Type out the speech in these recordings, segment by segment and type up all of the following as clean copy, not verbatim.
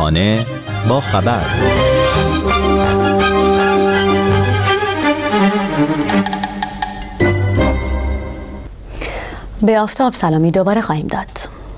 صبحانه با خبر. به آفتاب سلامی دوباره خواهیم داد.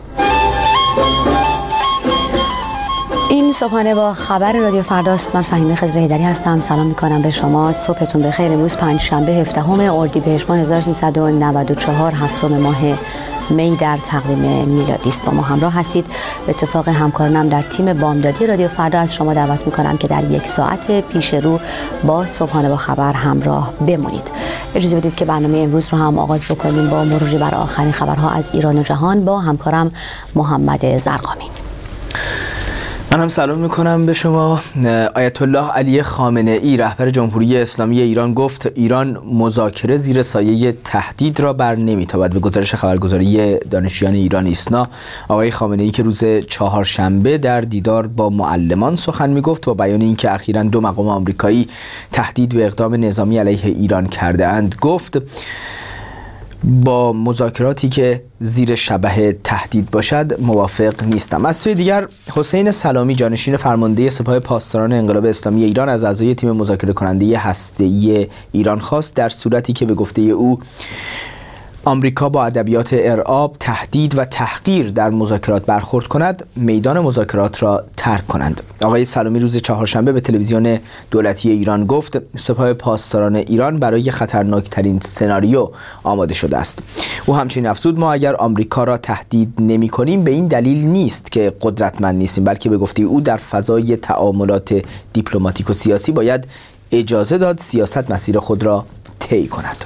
این صبحانه با خبر رادیو فرداست. من فهیمه خضر هیدری هستم. سلام میکنم به شما. صبحتون بخیر. امروز پنجشنبه 17 اردیبهشت ماه 1394 هفتم ماه می در تقویم میلادی است. با ما همراه هستید. به اتفاق همکارانم در تیم بامدادی رادیو فردا از شما دعوت میکنم که در یک ساعت پیش رو با صبحانه با خبر همراه بمونید. اجازه بدید که برنامه امروز رو هم آغاز بکنیم با مروری بر آخرین خبرها از ایران و جهان با همکارم محمد زرقامی. من هم سلام میکنم به شما. آیت الله علی خامنه ای رهبر جمهوری اسلامی ایران گفت ایران مذاکره زیر سایه تهدید را بر نمیتابد. به گزارش خبرگزاری دانشجویان ایران ایسنا، آقای خامنه ای که روز چهارشنبه در دیدار با معلمان سخن میگفت با بیان اینکه اخیراً 2 مقام آمریکایی تهدید به اقدام نظامی علیه ایران کرده اند، گفت با مذاکراتی که زیر شبح تهدید باشد موافق نیستم. از سوی دیگر حسین سلامی جانشین فرمانده سپاه پاسداران انقلاب اسلامی ایران از اعضای تیم مذاکره کننده هسته‌ای ایران خواست در صورتی که به گفته او آمریکا با ادبیات ارعاب، تهدید و تحقیر در مذاکرات برخورد کند، میدان مذاکرات را ترک کنند. آقای سلامی روز چهارشنبه به تلویزیون دولتی ایران گفت سپاه پاسداران ایران برای خطرناکترین سناریو آماده شده است. او همچنین افزود ما اگر آمریکا را تهدید نمی کنیم به این دلیل نیست که قدرتمند نیستیم، بلکه به گفته او در فضای تعاملات دیپلماتیک و سیاسی باید اجازه داد سیاست مسیر خود را طی کند.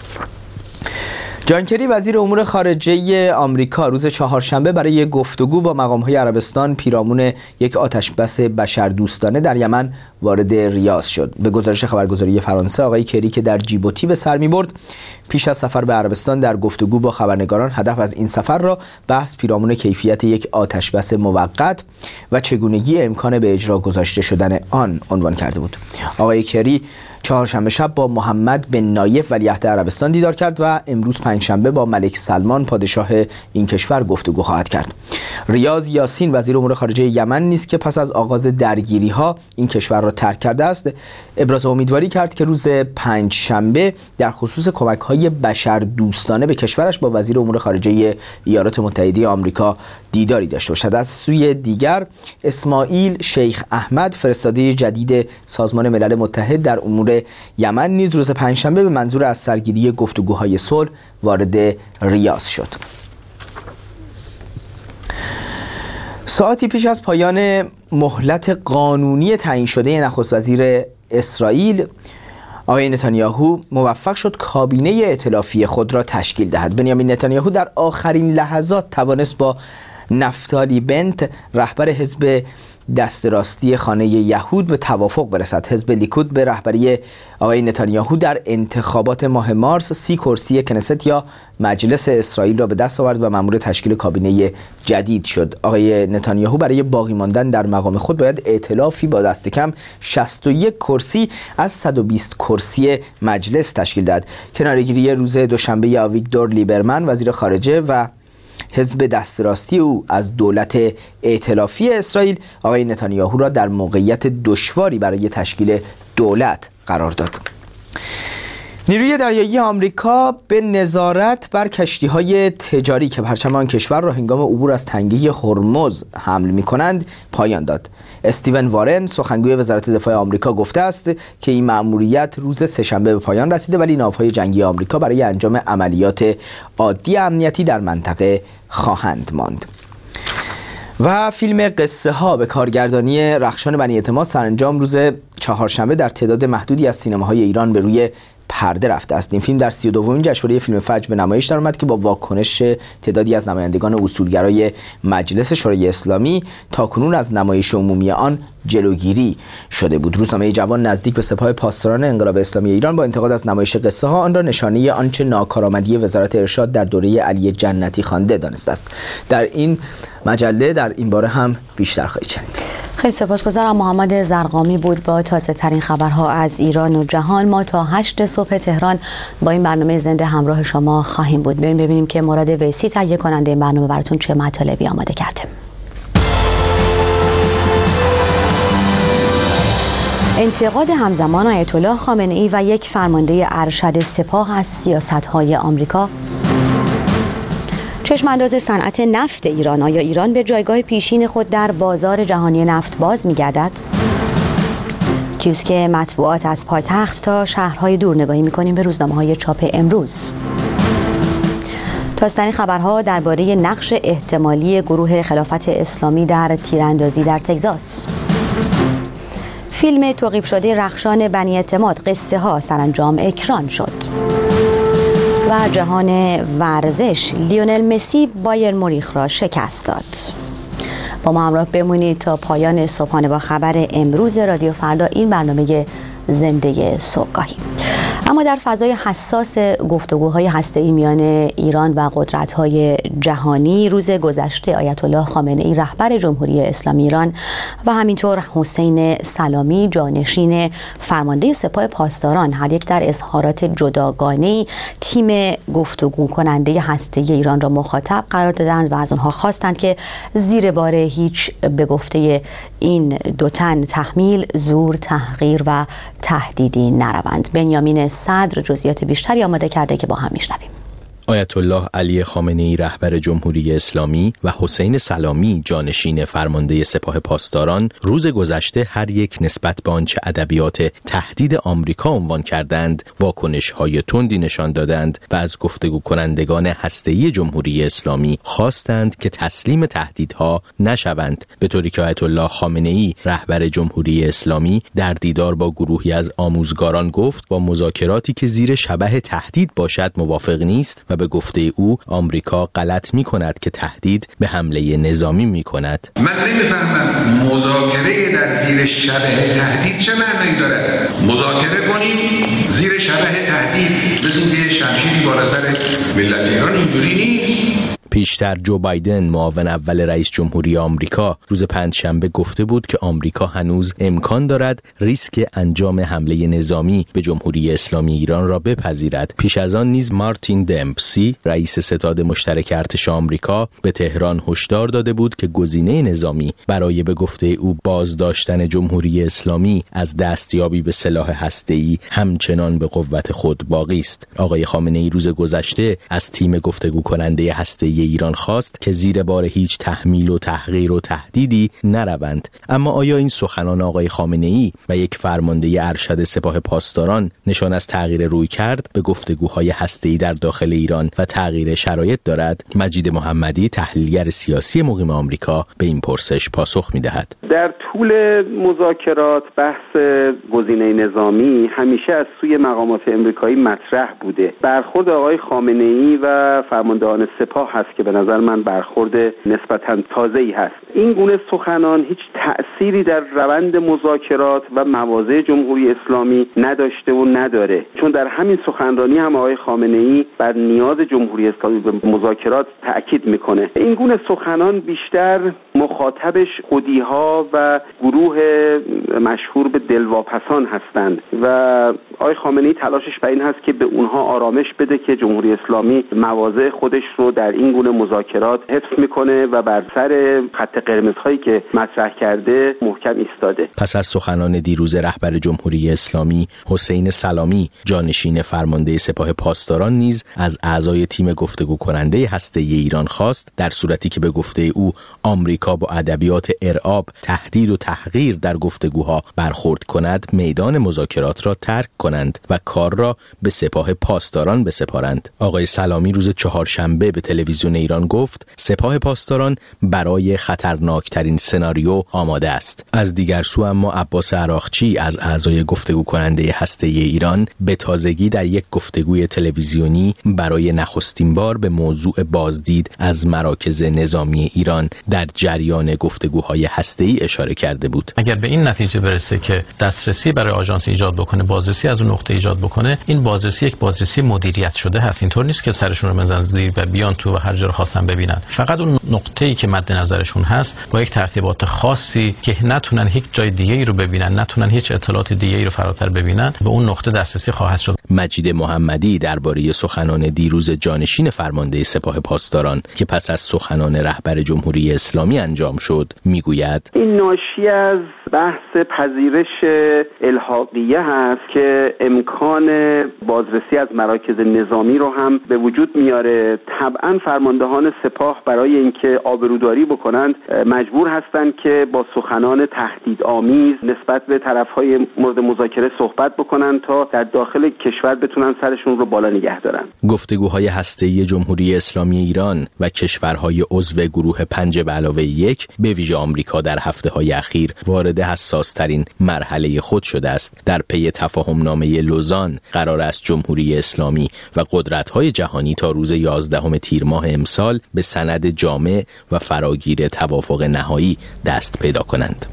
جان کری وزیر امور خارجه آمریکا روز چهارشنبه برای گفتگو با مقام‌های عربستان پیرامون یک آتشبس بشردوستانه در یمن وارد ریاض شد. به گزارش خبرگزاری فرانسه، آقای کری که در جیبوتی به سر می‌برد پیش از سفر به عربستان در گفتگو با خبرنگاران هدف از این سفر را بحث پیرامون کیفیت یک آتشبس موقت و چگونگی امکان به اجرا گذاشته شدن آن عنوان کرده بود. آقای کری چهارشنبه شب با محمد بن نایف ولیعهد عربستان دیدار کرد و امروز پنجشنبه با ملک سلمان پادشاه این کشور گفتگو خواهد کرد. ریاض یاسین وزیر امور خارجه یمن نیز که پس از آغاز درگیری‌ها این کشور را ترک کرده است، ابراز امیدواری کرد که روز پنجشنبه در خصوص کمک‌های بشردوستانه به کشورش با وزیر امور خارجه ایالات متحده آمریکا دیداری داشته باشد. از سوی دیگر اسماعیل شیخ احمد فرستاده جدید سازمان ملل متحد در امور یمن نیز روز پنجشنبه به منظور از سرگیری گفتگوهای صلح وارد ریاض شد. ساعتی پیش از پایان مهلت قانونی تعیین شده نخست وزیر اسرائیل، آقای نتانیاهو موفق شد کابینه ائتلافی خود را تشکیل دهد. بنیامین نتانیاهو در آخرین لحظات توانست با نفتالی بنت رهبر حزب دست راستی خانه یهود به توافق برسد. حزب لیکود به رهبری آقای نتانیاهو در انتخابات ماه مارس 30 کرسی کنست یا مجلس اسرائیل را به دست آورد و مأمور تشکیل کابینه جدید شد. آقای نتانیاهو برای باقی ماندن در مقام خود باید ائتلافی با دست کم 61 کرسی از 120 کرسی مجلس تشکیل داد. کناره‌گیری روز دوشنبه آویگدور لیبرمن وزیر خارجه و حزب دست راستی او از دولت ائتلافی اسرائیل آقای نتانیاهو را در موقعیت دشواری برای تشکیل دولت قرار داد. نیروی دریایی آمریکا به نظارت بر کشتی‌های تجاری که پرچم آن کشور را هنگام عبور از تنگه هرمز حمل می‌کنند پایان داد. استیون وارن سخنگوی وزارت دفاع آمریکا گفته است که این مأموریت روز سه‌شنبه به پایان رسیده، ولی ناوهای جنگی آمریکا برای انجام عملیات عادی امنیتی در منطقه خواهند ماند. و فیلم قصه ها به کارگردانی رخشان بنی اعتماد سرانجام روز چهارشنبه در تعداد محدودی از سینماهای ایران به روی پرده رفته است. این فیلم در 32مین جشنواره فیلم فجر به نمایش درآمد که با واکنش تعدادی از نمایندگان اصولگرای مجلس شورای اسلامی تاکنون از نمایش عمومی آن جلوگیری شده بود. روزنامه جوان نزدیک به سپاه پاسداران انقلاب اسلامی ایران با انتقاد از نمایش قصه ها آن را نشانه آنچه ناکارآمدی وزارت ارشاد در دوره علی جنتی خوانده دانسته است. در این مجله در این باره هم بیشتر خواهید شنید. خیلی سپاسگزارم. محمد زرقامی بود با تازه ترین خبرها از ایران و جهان. ما تا 8 صبح تهران با این برنامه زنده همراه شما خواهیم بود. بریم ببینیم که مراد ویسی تهیه کننده این برنامه براتون چه مطالبی آماده کرده. انتقاد همزمان آیت الله خامنه ای و یک فرمانده ارشد سپاه از سیاست‌های آمریکا. چشم‌انداز صنعت نفت ایران. آیا ایران به جایگاه پیشین خود در بازار جهانی نفت باز می‌گردد؟ کیوسک مطبوعات از پایتخت تا شهرهای دور نگاهی می‌کنیم به روزنامه‌های چاپ امروز. تازه‌ترین خبرها درباره نقش احتمالی گروه خلافت اسلامی در تیراندازی در تگزاس. فیلم توقیف شده رخشان بنی اعتماد قصه ها سرانجام اکران شد. و جهان ورزش، لیونل مسی بایر مونیخ را شکست داد. با ما همراه بمونید تا پایان صبحانه با خبر امروز رادیو فردا. این برنامه زنده صبحگاهی. اما در فضای حساس گفتگوهای هسته‌ای میان ایران و قدرت‌های جهانی، روز گذشته آیت الله خامنه ای رهبر جمهوری اسلامی ایران و همینطور حسین سلامی جانشین فرمانده سپاه پاسداران هر یک در اظهارات جداگانه‌ای تیم گفتگو کننده هسته‌ای ایران را مخاطب قرار دادند و از آنها خواستند که زیر بار هیچ به گفته این دو تن تحمیل، زور، تحقیر و تهدیدی نروند. بنیامین صدر جزئیات بیشتری آماده کرده که با هم میشنویم. آیت الله علی خامنه ای رهبر جمهوری اسلامی و حسین سلامی جانشین فرمانده سپاه پاسداران روز گذشته هر یک نسبت به آنچه ادبیات تهدید آمریکا عنوان کردند واکنش‌های تندی نشان دادند و از گفتگو کنندگان هسته‌ای جمهوری اسلامی خواستند که تسلیم تهدیدها نشوند، به طوری که آیت الله خامنه ای رهبر جمهوری اسلامی در دیدار با گروهی از آموزگاران گفت با مذاکراتی که زیر شبح تهدید باشد موافق نیست و به گفته او آمریکا غلط می‌کند که تهدید به حمله نظامی می‌کند. من نمی‌فهمم مذاکره در زیر شبح تهدید چه معنی داره؟ مذاکره کنیم زیر شبح تهدید بزنیم که شمشیری بالا سر ملت ایران، اینجوری نیست. پیشتر جو بایدن معاون اول رئیس جمهوری آمریکا روز پنجشنبه گفته بود که آمریکا هنوز امکان دارد ریسک انجام حمله نظامی به جمهوری اسلامی ایران را بپذیرد. پیش از آن نیز مارتین دمپسی رئیس ستاد مشترک ارتش آمریکا به تهران هشدار داده بود که گزینه نظامی برای به گفته او بازداشتن جمهوری اسلامی از دستیابی به سلاح هسته‌ای همچنان به قوت خود باقی است. آقای خامنه ای روز گذشته از تیم گفتگو کننده هسته‌ای ایران خواست که زیر بار هیچ تحمیل و تحقیر و تهدیدی نروند. اما آیا این سخنان آقای خامنه ای و یک فرمانده ارشد سپاه پاسداران نشان از تغییر روی کرد به گفتگوهای هسته‌ای در داخل ایران و تغییر شرایط دارد؟ مجید محمدی تحلیلگر سیاسی مقیم آمریکا به این پرسش پاسخ می‌دهد. در طول مذاکرات بحث گزینه نظامی همیشه از سوی مقامات امریکایی مطرح بوده. برخورد آقای خامنه ای و فرماندهان سپاه هست که به نظر من برخورد نسبتاً تازه‌ای هست. این گونه سخنان هیچ تأثیری در روند مذاکرات و مواضع جمهوری اسلامی نداشته و نداره، چون در همین سخنرانی هم آقای خامنه ای بر نیاز جمهوری اسلامی به مذاکرات تأکید میکنه. این گونه سخنان بیشتر مخاطبش خودی‌ها و گروه مشهور به دلواپسان هستند و آقای خامنه ای تلاشش بر این هست که به اونها آرامش بده که جمهوری اسلامی مواضع خودش رو در این گونه مذاکرات حفظ میکنه و بر سر خط قرمزهایی که مطرح کرده محکم ایستاده. پس از سخنان دیروز رهبر جمهوری اسلامی حسین سلامی جانشین فرمانده سپاه پاسداران نیز از اعضای تیم گفتگو کننده هسته‌ای ایران خواست در صورتی که به گفته او آمریکا با ادبیات ارعاب، تهدید و تحقیر در گفتگوها برخورد کند میدان مذاکرات را ترک کنند و کار را به سپاه پاسداران بسپارند. آقای سلامی روز چهارشنبه به تلویزیون ایران گفت سپاه پاسداران برای خطرناکترین سناریو آماده است. از دیگر سو اما عباس عراقچی از اعضای گفتگو کننده هسته‌ای ایران به تازگی در یک گفتگوی تلویزیونی برای نخستین بار به موضوع بازدید از مراکز نظامی ایران در جریان گفتگوهای هسته‌ای اشاره کرده بود. اگر به این نتیجه برسه که دسترسی برای آژانس ایجاد بکنه، بازرسی از اون نقطه ایجاد بکنه، این بازرسی یک بازرسی مدیریت شده هست. اینطور نیست که سرشون رو بزنن زیر و بیان تو و هر خارجی رو خواستن ببینن. فقط اون نقطه‌ای که مد نظرشون هست با یک ترتیبات خاصی که نتونن هیچ جای دیگه‌ای رو ببینن، نتونن هیچ اطلاعات دیگه‌ای رو فراتر ببینن، به اون نقطه دسترسی خواهد شد. مجید محمدی درباره سخنان دیروز جانشین فرمانده سپاه پاسداران که پس از سخنان رهبر جمهوری اسلامی انجام شد میگوید: این ناشی از بحث پذیرش الحاقیه هست که امکان بازرسی از مراکز نظامی رو هم به وجود میاره. طبعا فرماندهان سپاه برای اینکه آبروداری بکنند مجبور هستند که با سخنان تهدیدآمیز نسبت به طرفهای مورد مذاکره صحبت بکنند تا در داخل کشور بتونن سرشون رو بالا نگه دارن. گفتگوهای هسته‌ای جمهوری اسلامی ایران و کشورهای عضو گروه 5+1 به ویژه آمریکا در هفته‌های اخیر وارد حساس‌ترین مرحله خود شده است. در پی تفاهم‌نامه لوزان قرار است جمهوری اسلامی و قدرت‌های جهانی تا روز 11 تیر ماه امسال به سند جامع و فراگیر توافق نهایی دست پیدا کنند.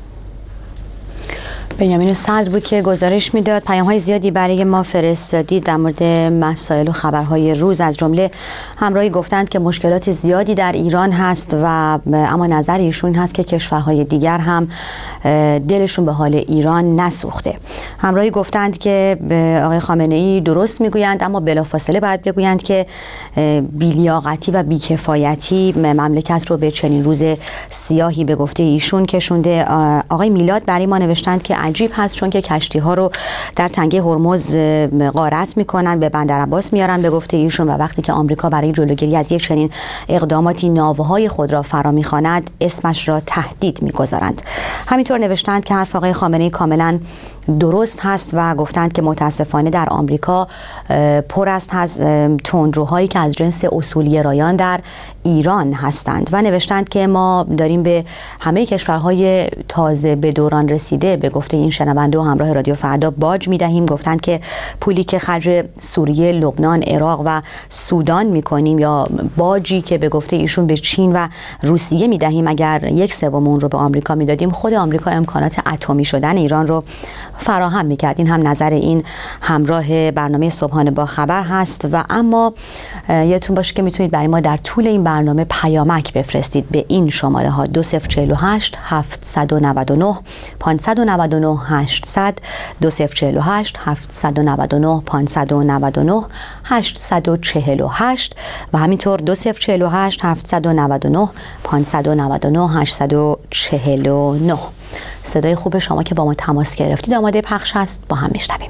بنیامین صدر بود که گزارش میداد. پیام‌های زیادی برای ما فرستادید در مورد مسائل و خبرهای روز، از جمله همراهی گفتند که مشکلات زیادی در ایران هست و اما نظر ایشون هست که کشورهای دیگر هم دلشون به حال ایران نسوخته. همراهی گفتند که آقای خامنه‌ای درست میگویند اما بلافاصله باید بگویند که بی‌لیاقتی و بی‌کفایتی مملکت رو به چنین روز سیاهی به گفته ایشون کشونده. آقای میلاد برای ما نوشتند که عجیب هست چون که کشتی‌ها رو در تنگه هرمز غارت میکنن، به بندر عباس میارن به گفته ایشون، و وقتی که آمریکا برای جلوگیری از یک چنین اقداماتی ناوه‌های خود را فرا میخواند اسمش را تهدید میگذارند. همینطور نوشتند که حرف آقای خامنه‌ای کاملا درست هست و گفتند که متاسفانه در آمریکا پر است از تندروهایی که از جنس اصولگرایان در ایران هستند و نوشتند که ما داریم به همه کشورهای تازه به دوران رسیده به گفته این شنونده و همراه رادیو فردا باج میدهیم. گفتند که پولی که خرج سوریه، لبنان، عراق و سودان میکنیم یا باجی که به گفته ایشون به چین و روسیه میدهیم، اگر 1/3 اون رو به آمریکا میدادیم خود آمریکا امکانات اتمی شدن ایران رو فراهم میکرد. این هم نظر این همراه برنامه صبحانه با خبر هست. و اما یادتون باشه که میتونید برای ما در طول این برنامه پیامک بفرستید به این شماره ها 2048 799 599 800 2048 799 599 848 و همینطور 2048 799 599 849. صدای خوب شما که با ما تماس گرفتید آماده پخش هست، با هم میشنویم.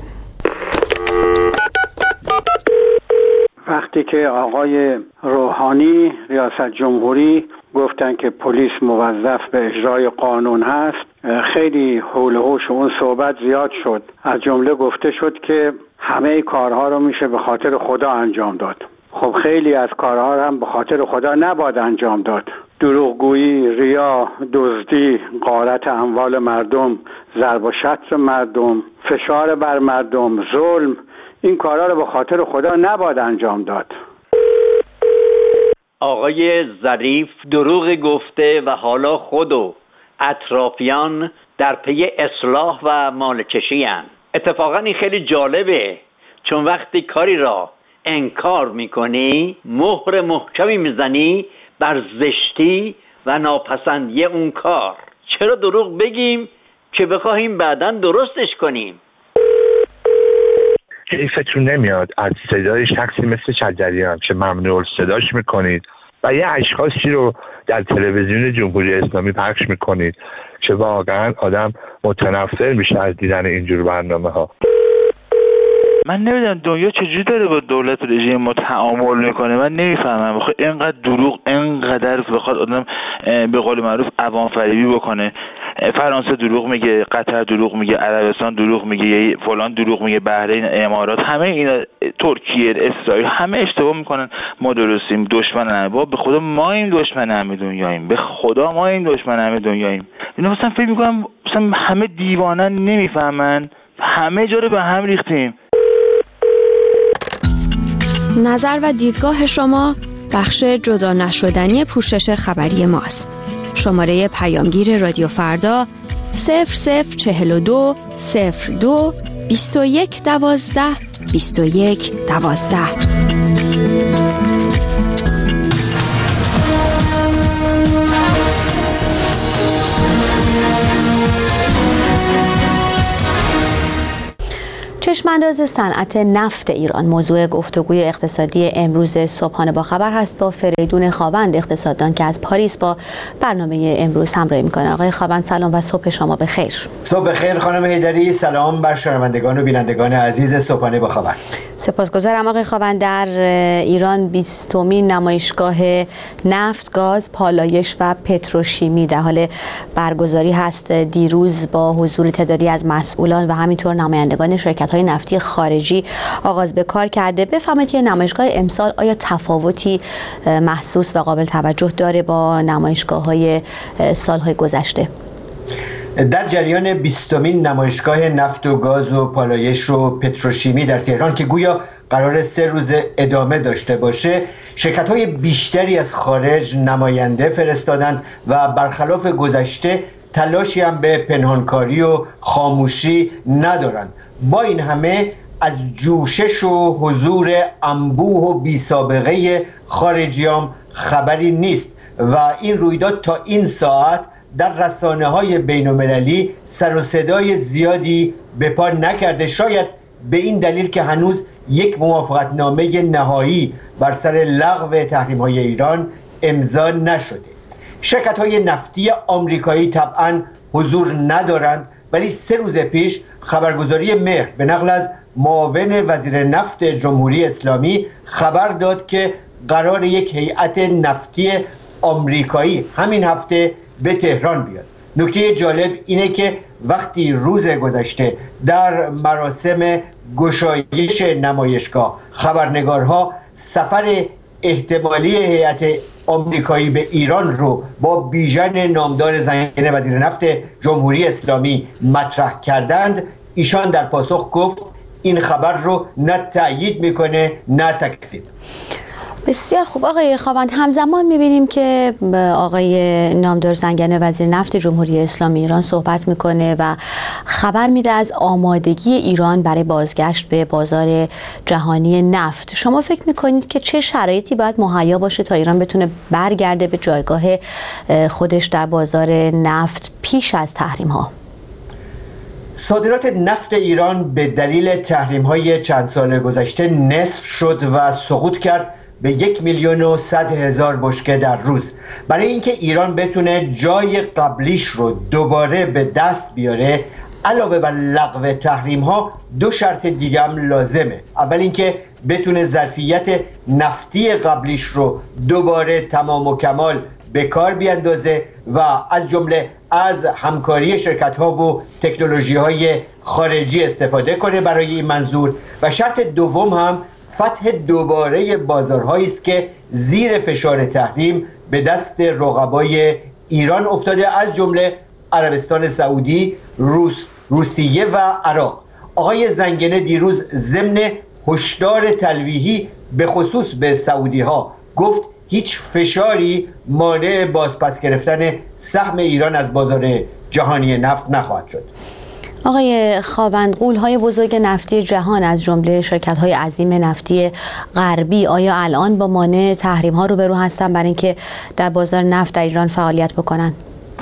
وقتی که آقای روحانی ریاست جمهوری گفتن که پلیس موظف به اجرای قانون هست، خیلی حول و حوش اون صحبت زیاد شد. از جمله گفته شد که همه کارها رو میشه به خاطر خدا انجام داد. خب خیلی از کارها هم به خاطر خدا نباید انجام داد. دروغگویی، ریا، دزدی، غارت اموال مردم، ضرب و شتم مردم، فشار بر مردم، ظلم، این کارها رو به خاطر خدا نباید انجام داد. آقای ظریف دروغ گفته و حالا خودو اطرافیان در پی اصلاح و مالکشی هستند. اتفاقا این خیلی جالبه، چون وقتی کاری را انکار میکنی مهر محکمی میزنی بر زشتی و ناپسندی اون کار. چرا دروغ بگیم که بخواهیم بعداً درستش کنیم؟ کیفتون نمیاد از صدای شخصی مثل شجریان که ممنوع صداش میکنید و یه اشخاصی رو در تلویزیون جمهوری اسلامی پخش میکنید که واقعا آدم متنفر میشه از دیدن اینجور برنامه ها. من نمیدونم دنیا چجوری داره با دولت رژیم ما تعامل میکنه، من نمیفهمم. بخواد اینقدر دروغ، اینقدر بخواد آدم به قول معروف عوام فریبی بکنه. فرانسه دروغ میگه، قطر دروغ میگه، عربستان دروغ میگه، فلان دروغ میگه، بحرین، امارات، همه اینا، ترکیه، اسرائیل، همه اشتباه میکنن. ما درستیم، دشمن همه. به خدا ما این دشمن همه دنیاییم، به خدا ما این دشمن همه دنیاییم. اینا مثلا فکر میکنم مثلا همه دیوانن، نمیفهمن، همه جا رو به هم ریختیم. نظر و دیدگاه شما بخش جدا نشدنی پوشش خبری ماست. شماره پیامگیر رادیو فردا 0042 02 21 12 21 12. چشمانداز صنعت نفت ایران موضوع گفتگوی اقتصادی امروز صبحانه با خبر هست با فریدون خاوند اقتصاددان که از پاریس با برنامه امروز همراهی میکنه. آقای خاوند سلام و صبح شما بخیر. صبح بخیر خانم حیدری، سلام بر شنوندگان و بینندگان عزیز صبحانه با خبر. سپاسگزارم آقای خاوند. در ایران 20مین نمایشگاه نفت، گاز، پالایش و پتروشیمی در حال برگزاری هست. دیروز با حضور تعدادی از مسئولان و همینطور نمایندگان شرکت‌های نفتی خارجی آغاز به کار کرده. بفرمایید که نمایشگاه امسال آیا تفاوتی محسوس و قابل توجه داره با نمایشگاه‌های سال‌های گذشته؟ در جریان 20مین نمایشگاه نفت و گاز و پالایش و پتروشیمی در تهران که گویا قرار 3 روز ادامه داشته باشه، شرکت‌های بیشتری از خارج نماینده فرستادند و برخلاف گذشته تلاشی هم به پنهانکاری و خاموشی ندارند. با این همه از جوشش و حضور انبوه و بی سابقه خارجیان خبری نیست و این رویداد تا این ساعت در رسانه‌های بین‌المللی سر و صدای زیادی به پا نکرده، شاید به این دلیل که هنوز یک موافقتنامه نهایی بر سر لغو تحریم‌های ایران امضا نشده. شرکت‌های نفتی آمریکایی طبعاً حضور ندارند، ولی 3 روز پیش خبرگزاری مهر به نقل از معاون وزیر نفت جمهوری اسلامی خبر داد که قرار یک هیئت نفتی آمریکایی همین هفته به تهران بیاد. نکته جالب اینه که وقتی روز گذشته در مراسم گشایش نمایشگاه خبرنگارها سفر احتمالی هیئت آمریکایی به ایران رو با بیژن نامدار زنگنه وزیر نفت جمهوری اسلامی مطرح کردند، ایشان در پاسخ گفت این خبر رو نه تأیید میکنه نه تکذیب. بسیار خوب آقای خاوند، همزمان میبینیم که آقای نامدار زنگنه وزیر نفت جمهوری اسلامی ایران صحبت میکنه و خبر میده از آمادگی ایران برای بازگشت به بازار جهانی نفت. شما فکر میکنید که چه شرایطی باید مهیا باشه تا ایران بتونه برگرده به جایگاه خودش در بازار نفت پیش از تحریم ها؟ صادرات نفت ایران به دلیل تحریم‌های چند سال گذشته نصف شد و سقوط کرد به 1,100,000 بشکه در روز. برای اینکه ایران بتونه جای قبلیش رو دوباره به دست بیاره، علاوه بر لغو تحریم‌ها 2 شرط دیگه هم لازمه. اول اینکه بتونه ظرفیت نفتی قبلیش رو دوباره تمام و کمال به کار بیاندازه و از جمله از همکاری شرکت‌ها و تکنولوژی‌های خارجی استفاده کنه برای این منظور. و شرط دوم هم فتح دوباره بازارهایی است که زیر فشار تحریم به دست رقبای ایران افتاده، از جمله عربستان سعودی، روسیه و عراق. آقای زنگنه دیروز ضمن هشدار تلویحی به خصوص به سعودی ها گفت هیچ فشاری مانع بازپس گرفتن سهم ایران از بازار جهانی نفت نخواهد شد. آقای خاوند، غول‌های بزرگ نفتی جهان از جمله شرکت‌های عظیم نفتی غربی آیا الان با مانع تحریم‌ها روبرو هستن برای اینکه در بازار نفت در ایران فعالیت بکنن؟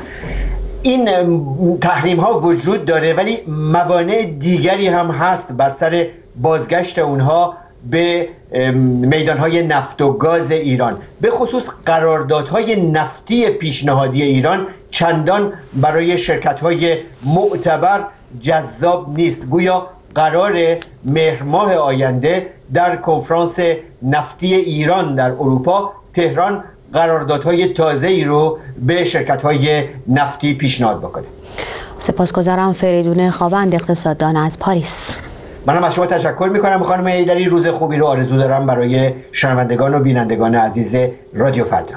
این تحریم‌ها وجود داره، ولی موانع دیگری هم هست بر سر بازگشت اونها به میدانهای نفت و گاز ایران. به خصوص قراردادهای نفتی پیشنهادی ایران چندان برای شرکت‌های معتبر جذاب نیست. گویا قرار مهر ماه آینده در کنفرانس نفتی ایران در اروپا تهران قراردادهای تازه‌ای رو به شرکت‌های نفتی پیشنهاد بکنه. سپاسگزارم. فریدون خاوند اقتصاددان از پاریس. منم از شما تشکر میکنم خانم حیدری. روز خوبی رو آرزو دارم برای شنوندگان و بینندگان عزیز رادیو فردا.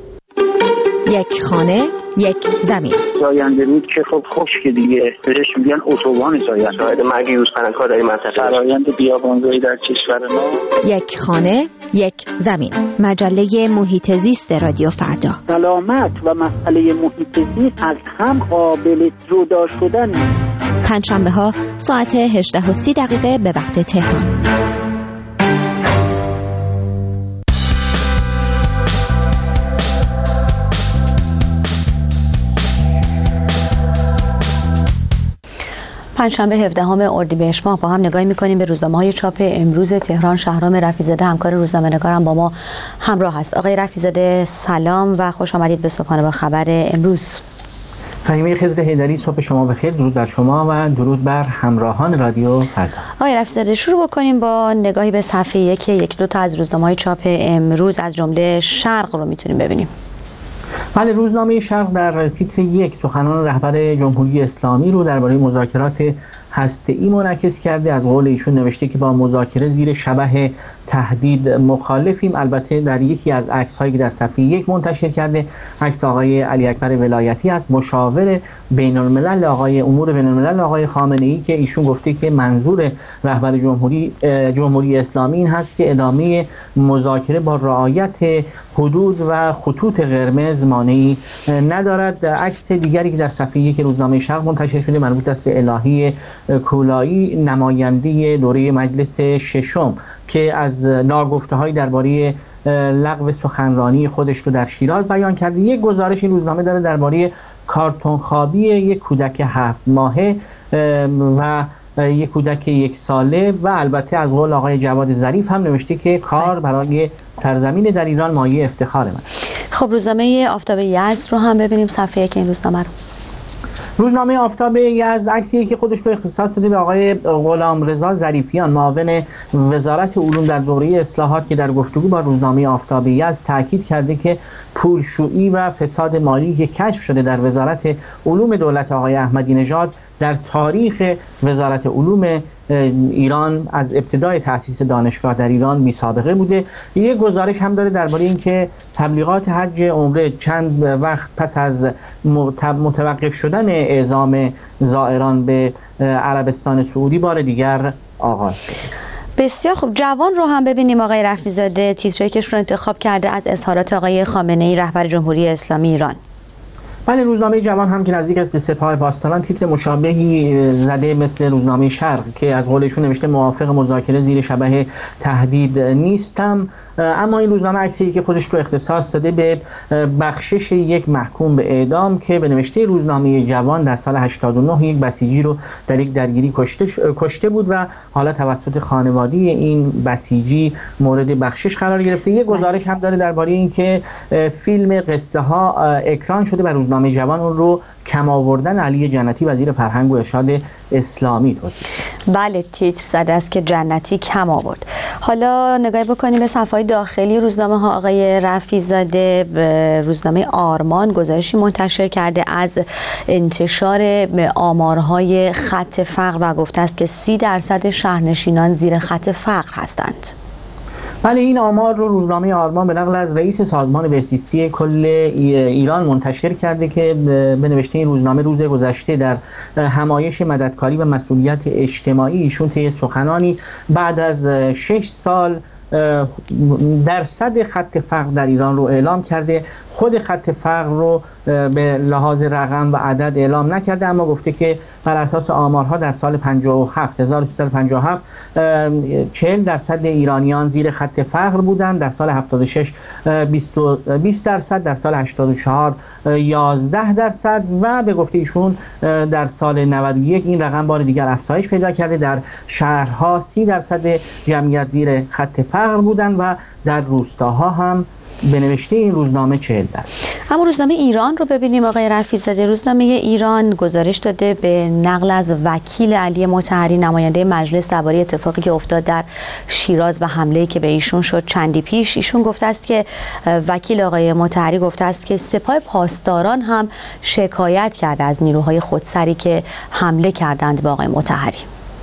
یک خانه یک زمین. زاینده رود که خب خشک دیگه، بهش میگن اتوبان زاینده. شاهد مرگ یوزپلنگ‌ها در این منطقه. فرآیند بیابانزایی در کشور ما. یک خانه یک زمین. مجله محیط زیست رادیو فردا. سلامت و مسئله محیط زیست از هم قابل جدا شدن. پنجشنبه‌ها ساعت 18:30 به وقت تهران. پنجشنبه 17 اردیبهشت ماه با هم نگاهی می‌کنیم به روزنامه‌های چاپ امروز تهران. شهرام رفیع‌زاده همکار روزنامه‌نگارم با ما همراه است. آقای رفیع‌زاده سلام و خوش آمدید به صبحانه با خبر امروز. فهیمه خضر حیدری، صبح شما بخیر. درود بر شما و درود بر همراهان رادیو فردا. آقای رفیع‌زاده شروع بکنیم با نگاهی به صفحه یک دو تا از روزنامه‌های چاپ امروز از جمله شرق رو میتونیم ببینیم. بله، روزنامه شرق در تیتر 1 سخنان رهبر جمهوری اسلامی رو درباره مذاکرات هسته‌ای منعکس کرده. از قول ایشون نوشته که با مذاکره زیر شبح تهدید مخالفیم. البته در یکی از عکس‌هایی که در صفحه 1 منتشر کرده عکس آقای علی اکبر ولایتی است، مشاور امور بین‌الملل آقای خامنه‌ای، که ایشون گفته که منظور رهبر جمهوری اسلامی این هست که ادامه مذاکره با رعایت حدود و خطوط قرمز مانعی ندارد. عکس دیگری که در صفحه 1 روزنامه شرق منتشر شده مربوط است به الهی کولایی، نماینده دوره مجلس ششم، که از ناگفته‌هایی درباره لغو سخنرانی خودش رو در شیراز بیان کرده. یک گزارش این روزنامه داره درباره کارتون خوابی یک کودک 7 ماهه و یک کودک 1 ساله و البته از قول آقای جواد ظریف هم نوشته که کار برای سرزمین در ایران مایه افتخار من. خب روزنامه آفتاب یزد رو هم ببینیم صفحه 1 این روزنامه رو. روزنامه آفتاب یزد عکسی که خودش رو اختصاص داده به آقای غلامرضا ظریفیان، معاون وزارت علوم در دوره اصلاحات، که در گفتگو با روزنامه آفتاب یزد تاکید کرده که پولشویی و فساد مالی که کشف شده در وزارت علوم دولت آقای احمدی نژاد در تاریخ وزارت علوم ایران از ابتدای تأسیس دانشگاه در ایران بی سابقه بوده. یک گزارش هم داره درباره اینکه تبلیغات حج عمره چند وقت پس از متوقف شدن اعزام زائران به عربستان سعودی بار دیگر آغاز شد. بسیار خوب. جوان رو هم ببینیم آقای رفیع‌زاده، تیتری که رو انتخاب کرده از اظهارات آقای خامنه‌ای رهبر جمهوری اسلامی ایران. بله، روزنامه جوان هم که نزدیک است به سپاه پاسداران تیتر مشابهی زده مثل روزنامه شرق که از قولشون نوشته موافق مذاکره زیر شبح تهدید نیستم. اما این روزنامه عکسی که خودش رو اختصاص داده به بخشش یک محکوم به اعدام که به نوشته روزنامه جوان در سال 89 یک بسیجی رو در یک درگیری کشته بود و حالا توسط خانواده این بسیجی مورد بخشش قرار گرفته. یک گزارش هم داره درباره اینکه فیلم قصه ها اکران شده و روزنامه جوان اون رو کم آوردن علی جنتی وزیر فرهنگ و ارشاد اسلامی توصیف. بله، تیتر زده است که جنتی کم آورد. حالا نگاهی بکنیم به صفحه‌های داخلی روزنامه ها. آقای رفیع‌زاده روزنامه آرمان گزارشی منتشر کرده از انتشار آمارهای خط فقر و گفته است که 30% شهرنشینان زیر خط فقر هستند. بله، این آمار رو روزنامه آرمان به نقل از رئیس سازمان بهزیستی کل ایران منتشر کرده که به نوشته این روزنامه روز گذشته در همایش مددکاری و مسئولیت اجتماعی ایشون طی سخنانی بعد از 6 سال درصد خط فقر در ایران رو اعلام کرده. خود خط فقر رو به لحاظ رقم و عدد اعلام نکرده، اما گفته که بر اساس آمارها در سال 1357 40% ایرانیان زیر خط فقر بودند، در سال 76 20%، در سال 84 11% و به گفته ایشون در سال 91 این رقم بار دیگر افزایش پیدا کرده. در شهرها 30% جمعیت زیر خط فقر بودند و در روستاها هم به نوشته این روزنامه 40%. اما روزنامه ایران رو ببینیم آقای رفیع‌زاده. روزنامه ایران گزارش داده به نقل از وکیل علی مطهری نماینده مجلس درباره اتفاقی که افتاد در شیراز و حمله‌ای که به ایشون شد چندی پیش. ایشون گفته است که وکیل آقای مطهری گفته است که سپاه پاسداران هم شکایت کرده از نیروهای خودسری که حمله کردند به آقای مطهری.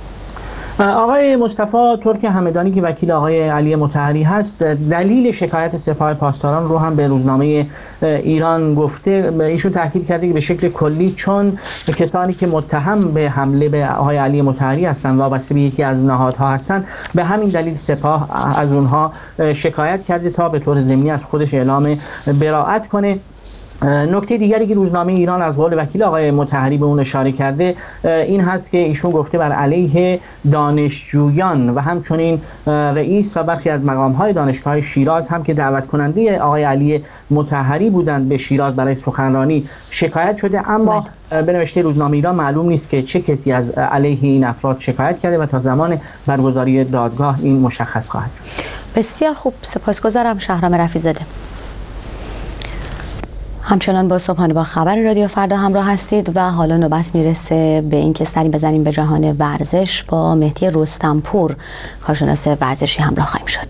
آقای مصطفی ترک همدانی که وکیل آقای علی مطهری هست دلیل شکایت سپاه پاسداران رو هم به روزنامه ایران گفته. ایشون تاکید کرده که به شکل کلی چون کسانی که متهم به حمله به آقای علی مطهری هستند وابسته به یکی از نهادها هستند، به همین دلیل سپاه از اونها شکایت کرده تا به طور ضمنی از خودش اعلام براءت کنه. نکته دیگری که روزنامه ایران از قول وکیل آقای مطهری به اون اشاره کرده این هست که ایشون گفته بر علیه دانشجویان و همچنین رئیس و برخی از مقام‌های دانشگاه شیراز هم که دعوت کننده آقای علی مطهری بودند به شیراز برای سخنرانی شکایت شده، اما به نوشته روزنامه ایران معلوم نیست که چه کسی از علیه این افراد شکایت کرده و تا زمان برگزاری دادگاه این مشخص خواهد شد. بسیار خوب، سپاسگزارم شهرام رفیع‌زاده. همچنان با صبحانه با خبر رادیو فردا همراه هستید و حالا نوبت میرسه به این که سری بزنیم به جهان ورزش. با مهدی رستمپور کارشناس ورزشی همراه خواهیم شد.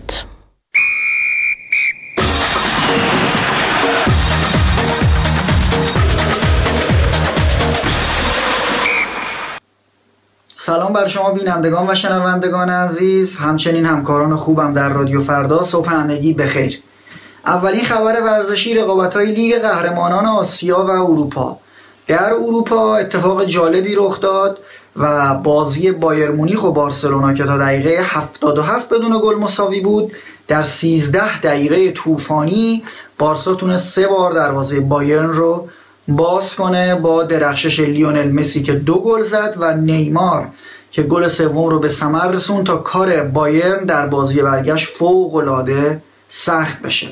سلام بر شما بینندگان و شنوندگان عزیز، همچنین همکاران خوبم در رادیو فردا. صبح همگی بخیر. اولین خبر ورزشی رقابت‌های لیگ قهرمانان آسیا و اروپا. در اروپا اتفاق جالبی رخ داد و بازی بایر مونیخ و بارسلونا که تا دقیقه 77 بدون گل مساوی بود، در 13 دقیقه طوفانی بارسا تونست 3 بار دروازه بایرن رو باز کنه با درخشش لیونل مسی که 2 گل زد و نیمار که گل سوم رو به ثمر رسوند تا کار بایرن در بازی برگشت فوق‌العاده سخت بشه.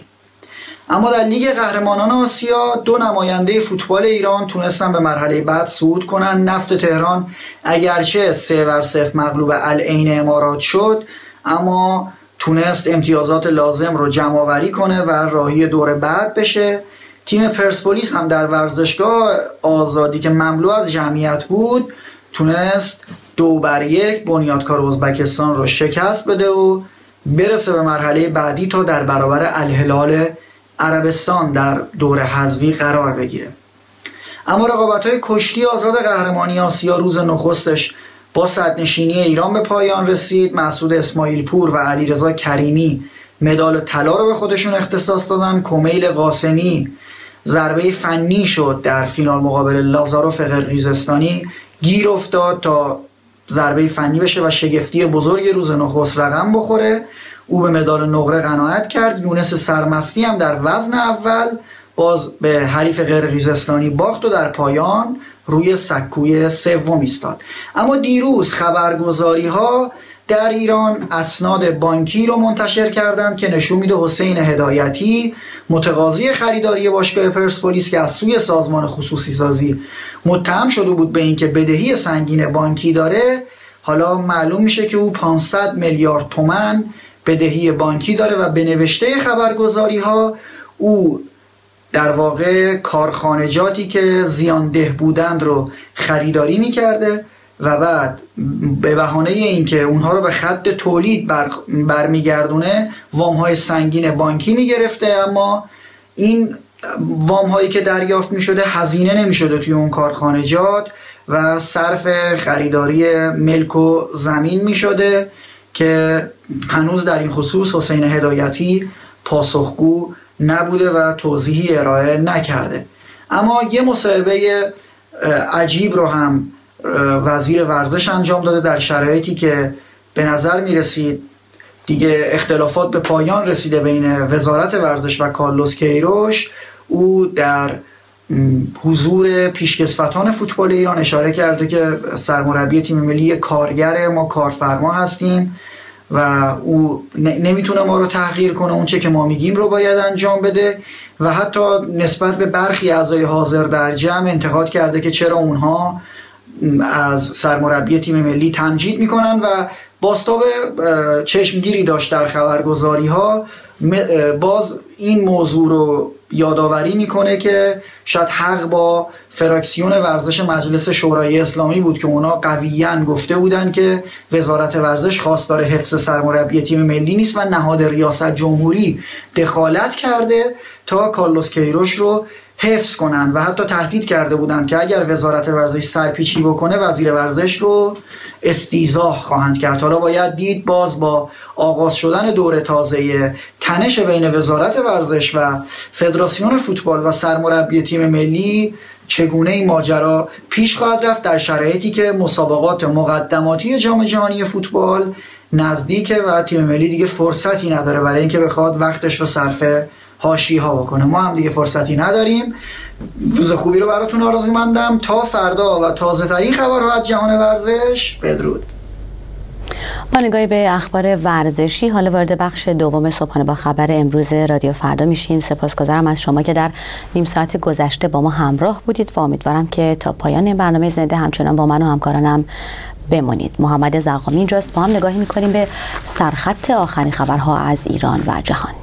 اما در لیگ قهرمانان آسیا 2 نماینده فوتبال ایران تونستن به مرحله بعد صعود کنن. نفت تهران اگرچه 3-0 مغلوب العین امارات شد، اما تونست امتیازات لازم رو جمع آوری کنه و راهی دور بعد بشه. تیم پرسپولیس هم در ورزشگاه آزادی که مملو از جمعیت بود تونست 2-1 بنیادکار ازبکستان رو شکست بده و برسه به مرحله بعدی تا در برابر الهلال عربستان در دور حذفی قرار بگیره. اما رقابت‌های کشتی آزاد قهرمانی آسیا روز نخستش با صدرنشینی ایران به پایان رسید. مسعود اسماعیل پور و علیرضا کریمی مدال طلا رو به خودشون اختصاص دادن. کمیل قاسمی ضربه فنی شد در فینال مقابل لازاروف قرقیزستانی، گیر افتاد تا ضربه فنی بشه و شگفتی بزرگ روز نخست رقم بخوره. او به مدال نقره قناعت کرد. یونس سرمستی هم در وزن اول باز به حریف قرقیزستانی باخت و در پایان روی سکوی سوم ایستاد. اما دیروز خبرگزاری ها در ایران اسناد بانکی رو منتشر کردند که نشون میده حسین هدایتی متقاضی خریداری باشگاه پرسپولیس که از سوی سازمان خصوصی سازی متهم شده بود به اینکه بدهی سنگین بانکی داره، حالا معلوم میشه که او 500 میلیارد تومان بدهی بانکی داره و به نوشته خبرگزاری ها او در واقع کارخانجاتی که زیانده بودند رو خریداری میکرده و بعد به بهانه اینکه اونها رو به خط تولید برمیگردونه وام‌های سنگین بانکی میگرفته، اما این وام‌هایی که دریافت میشده هزینه نمیشده توی اون کارخانجات و صرف خریداری ملک و زمین میشده که هنوز در این خصوص حسین هدایتی پاسخگو نبوده و توضیحی ارائه نکرده. اما یه مصاحبه عجیب رو هم وزیر ورزش انجام داده در شرایطی که به نظر می رسید دیگه اختلافات به پایان رسیده بین وزارت ورزش و کارلوس کیروش. او در حضور پیشکسوتان فوتبال ایران اشاره کرده که سرمربی تیم ملی کارگر، ما کارفرما هستیم و او نمیتونه ما رو تحقیر کنه، اون چه که ما میگیم رو باید انجام بده و حتی نسبت به برخی اعضای حاضر در جمع انتقاد کرده که چرا اونها از سرمربی تیم ملی تمجید میکنن و بازتاب چشمگیری داشت در خبرگزاری ها. باز این موضوع رو یادآوری میکنه که شاید حق با فراکسیون ورزش مجلس شورای اسلامی بود که اونا قویاً گفته بودن که وزارت ورزش خواستار حفظ سرمربی تیم ملی نیست و نهاد ریاست جمهوری دخالت کرده تا کارلوس کیروش رو حفظ کنن و حتی تهدید کرده بودن که اگر وزارت ورزش سرپیچی بکنه وزیر ورزش رو استیضاح خواهند کرد. حالا باید دید باز با آغاز شدن دور تازه تنش بین وزارت ورزش و فدراسیون فوتبال و سرمربی تیم ملی چگونه این ماجرا پیش خواهد رفت در شرایطی که مسابقات مقدماتی جام جهانی فوتبال نزدیکه و تیم ملی دیگه فرصتی نداره برای اینکه بخواد وقتش رو صرف حاشیه‌ها بکنه. ما هم دیگه فرصتی نداریم. روز خوبی رو براتون آرزومندم. تا فردا و تازه ترین خبرها از جهان ورزش، بدرود. با نگاهی به اخبار ورزشی، حالا وارد بخش دوم صبحانه با خبر امروز رادیو فردا میشیم. سپاسگزارم از شما که در نیم ساعت گذشته با ما همراه بودید و امیدوارم که تا پایان برنامه زنده همچنان با من و همکارانم بمونید. محمد زرقامی اینجاست، با هم نگاهی میکنیم به سرخط آخرین خبرها از ایران و جهان.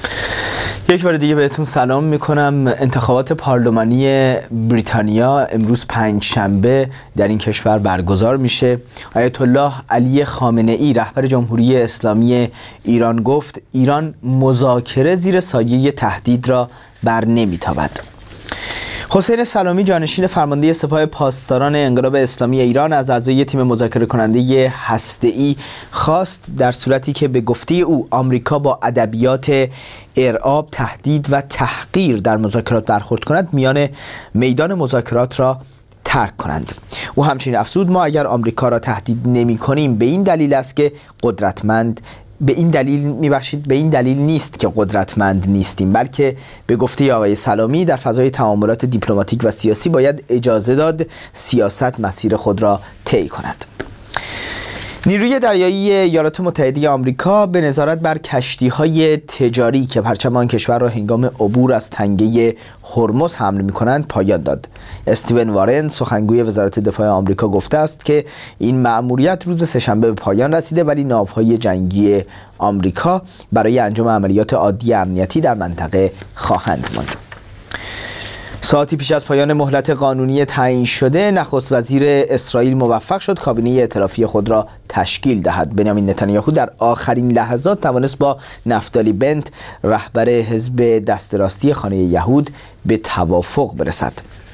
یک بار دیگه بهتون سلام میکنم. انتخابات پارلمانی بریتانیا امروز پنجشنبه در این کشور برگزار میشه. آیت الله علی خامنه ای رهبر جمهوری اسلامی ایران گفت ایران مذاکره زیر سایه تهدید را بر نمیتابد. حسین سلامی جانشین فرمانده سپاه پاسداران انقلاب اسلامی ایران از اعضای تیم مذاکره کننده هسته‌ای خواست در صورتی که به گفته او آمریکا با ادبیات ارعاب، تهدید و تحقیر در مذاکرات برخورد کند، میان میدان مذاکرات را ترک کنند. او همچنین افزود ما اگر آمریکا را تهدید نمی کنیم به این دلیل است که به این دلیل نیست که قدرتمند نیستیم، بلکه به گفته آقای سلامی در فضای تعاملات دیپلماتیک و سیاسی باید اجازه داد سیاست مسیر خود را طی کند. نیروی دریایی ایالات متحده آمریکا به نظارت بر کشتی‌های تجاری که پرچم آن کشور را هنگام عبور از تنگه هرمز حمل می‌کنند پایان داد. استیون وارن سخنگوی وزارت دفاع آمریکا گفته است که این مأموریت روز سه‌شنبه به پایان رسیده، ولی ناوهای جنگی آمریکا برای انجام عملیات عادی امنیتی در منطقه خواهند ماند. ساعتی پیش از پایان مهلت قانونی تعیین شده، نخست وزیر اسرائیل موفق شد کابینه ائتلافی خود را تشکیل دهد. بنیامین نتانیاهو در آخرین لحظات توانست با نفتالی بنت رهبر حزب دست راستی خانه یهود به توافق برسد.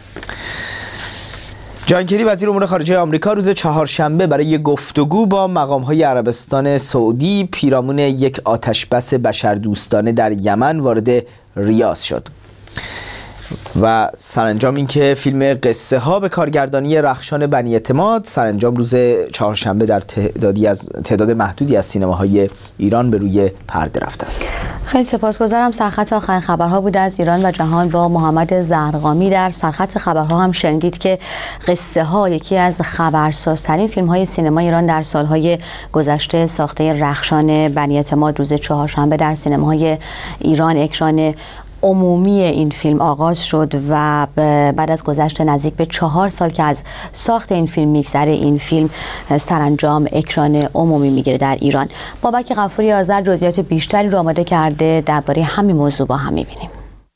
جان کری وزیر امور خارجه آمریکا روز چهارشنبه برای گفتگو با مقام‌های عربستان سعودی پیرامون یک آتشبس بشردوستانه در یمن وارد ریاض شد. و سرانجام اینکه فیلم قصه ها به کارگردانی رخشان بنی اعتماد سرانجام روز چهارشنبه در تعداد محدودی از سینماهای ایران به روی پرده رفته است. خیلی سپاسگزارم. سرخط آخرین خبرها بود از ایران و جهان با محمد زرقامی. در سرخط خبرها هم شنیدید که قصه ها یکی از خبرسازترین فیلم های سینما ایران در سالهای گذشته ساخته رخشان بنی اعتماد روز چهارشنبه در سینماهای ایران اکران عمومی این فیلم آغاز شد و بعد از گذشت نزدیک به 4 سال که از ساخت این فیلم میگذره، این فیلم سرانجام اکران عمومی میگیره در ایران. بابک غفوری آذر جزئیات بیشتری رو آماده کرده، درباره همین موضوع با هم میبینیم.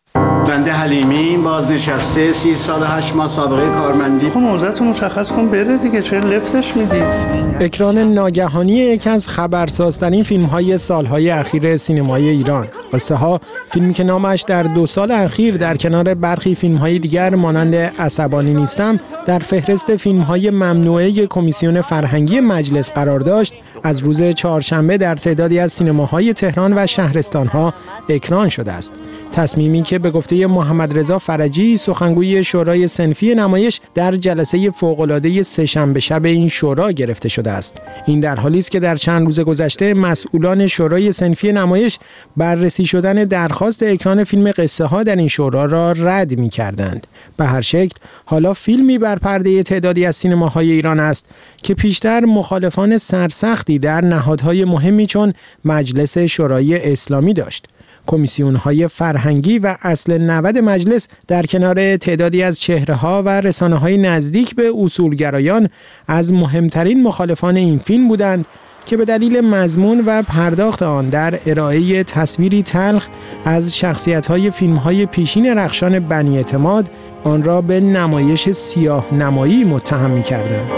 بنده حلیمی بازنشسته 30 سال و 8 ماه سابقه کارمندی. خب موضوعتو مشخص کن بره دیگه، چرا لفتش میدی؟ اکران ناگهانی یکی از خبرسازترین فیلم‌های سال‌های اخیر سینمای ایران. قصه ها فیلمی که نامش در 2 سال اخیر در کنار برخی فیلم‌های دیگر مانند عصبانی نیستم در فهرست فیلم‌های ممنوعه کمیسیون فرهنگی مجلس قرار داشت، از روز چهارشنبه در تعدادی از سینماهای تهران و شهرستان‌ها اکران شده است. تصمیمی که به گفته محمد رضا فرجی سخنگوی شورای صنفی نمایش در جلسه فوق‌العاده سه‌شنبه شب این شورا گرفته شده است. این در حالی است که در چند روز گذشته مسئولان شورای صنفی نمایش بررسی شدن درخواست اکران فیلم قصه ها در این شورا را رد می‌کردند. به هر شکل حالا فیلمی بر پرده تعدادی از سینماهای ایران است که پیشتر مخالفان سرسختی در نهادهای مهمی چون مجلس شورای اسلامی داشت. کمیسیون‌های فرهنگی و اصل 90 مجلس در کنار تعدادی از چهره‌ها و رسانه‌های نزدیک به اصولگرایان از مهمترین مخالفان این فیلم بودند که به دلیل مضمون و پرداخت آن در ارائه تصویری تلخ از شخصیت‌های فیلم‌های پیشین رخشان بنی اعتماد آن را به نمایش سیاه نمایی متهم می‌کردند.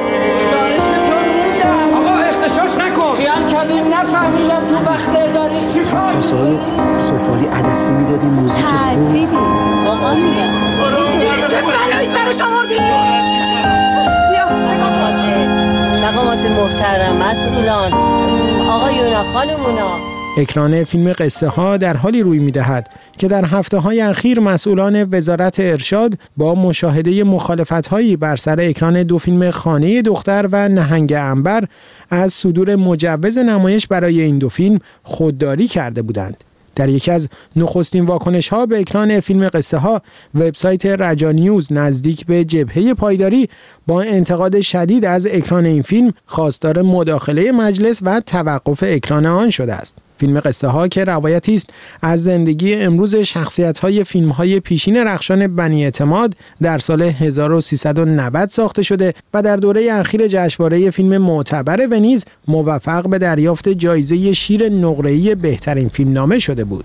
آقا اختشاش نکن. خیال کردیم نفهمیدم تو وقت داری چیکار؟ کاسه های سفالی عدسی میدادی، موزیک خوب. آقا میگم چه بلایی سرش آوردی؟ بیا مقامات محترم، مسئولان، آقایونا، خانمونا. اکران فیلم قصه ها در حالی روی می‌دهد که در هفته‌های اخیر مسئولان وزارت ارشاد با مشاهده مخالفت‌هایی بر سر اکران 2 فیلم خانه دختر و نهنگ عنبر از صدور مجوز نمایش برای این 2 فیلم خودداری کرده بودند. در یکی از نخستین واکنش‌ها به اکران فیلم قصه ها، وبسایت رجا نیوز نزدیک به جبهه پایداری با انتقاد شدید از اکران این فیلم خواستار مداخله مجلس و توقف اکران آن شده است. فیلم قصه ها که روایتی است از زندگی امروز شخصیت‌های فیلم‌های پیشین رخشان بنی اعتماد در سال 1390 ساخته شده و در دوره اخیر جشنواره فیلم معتبر ونیز موفق به دریافت جایزه شیر نقره‌ای بهترین فیلمنامه شده بود.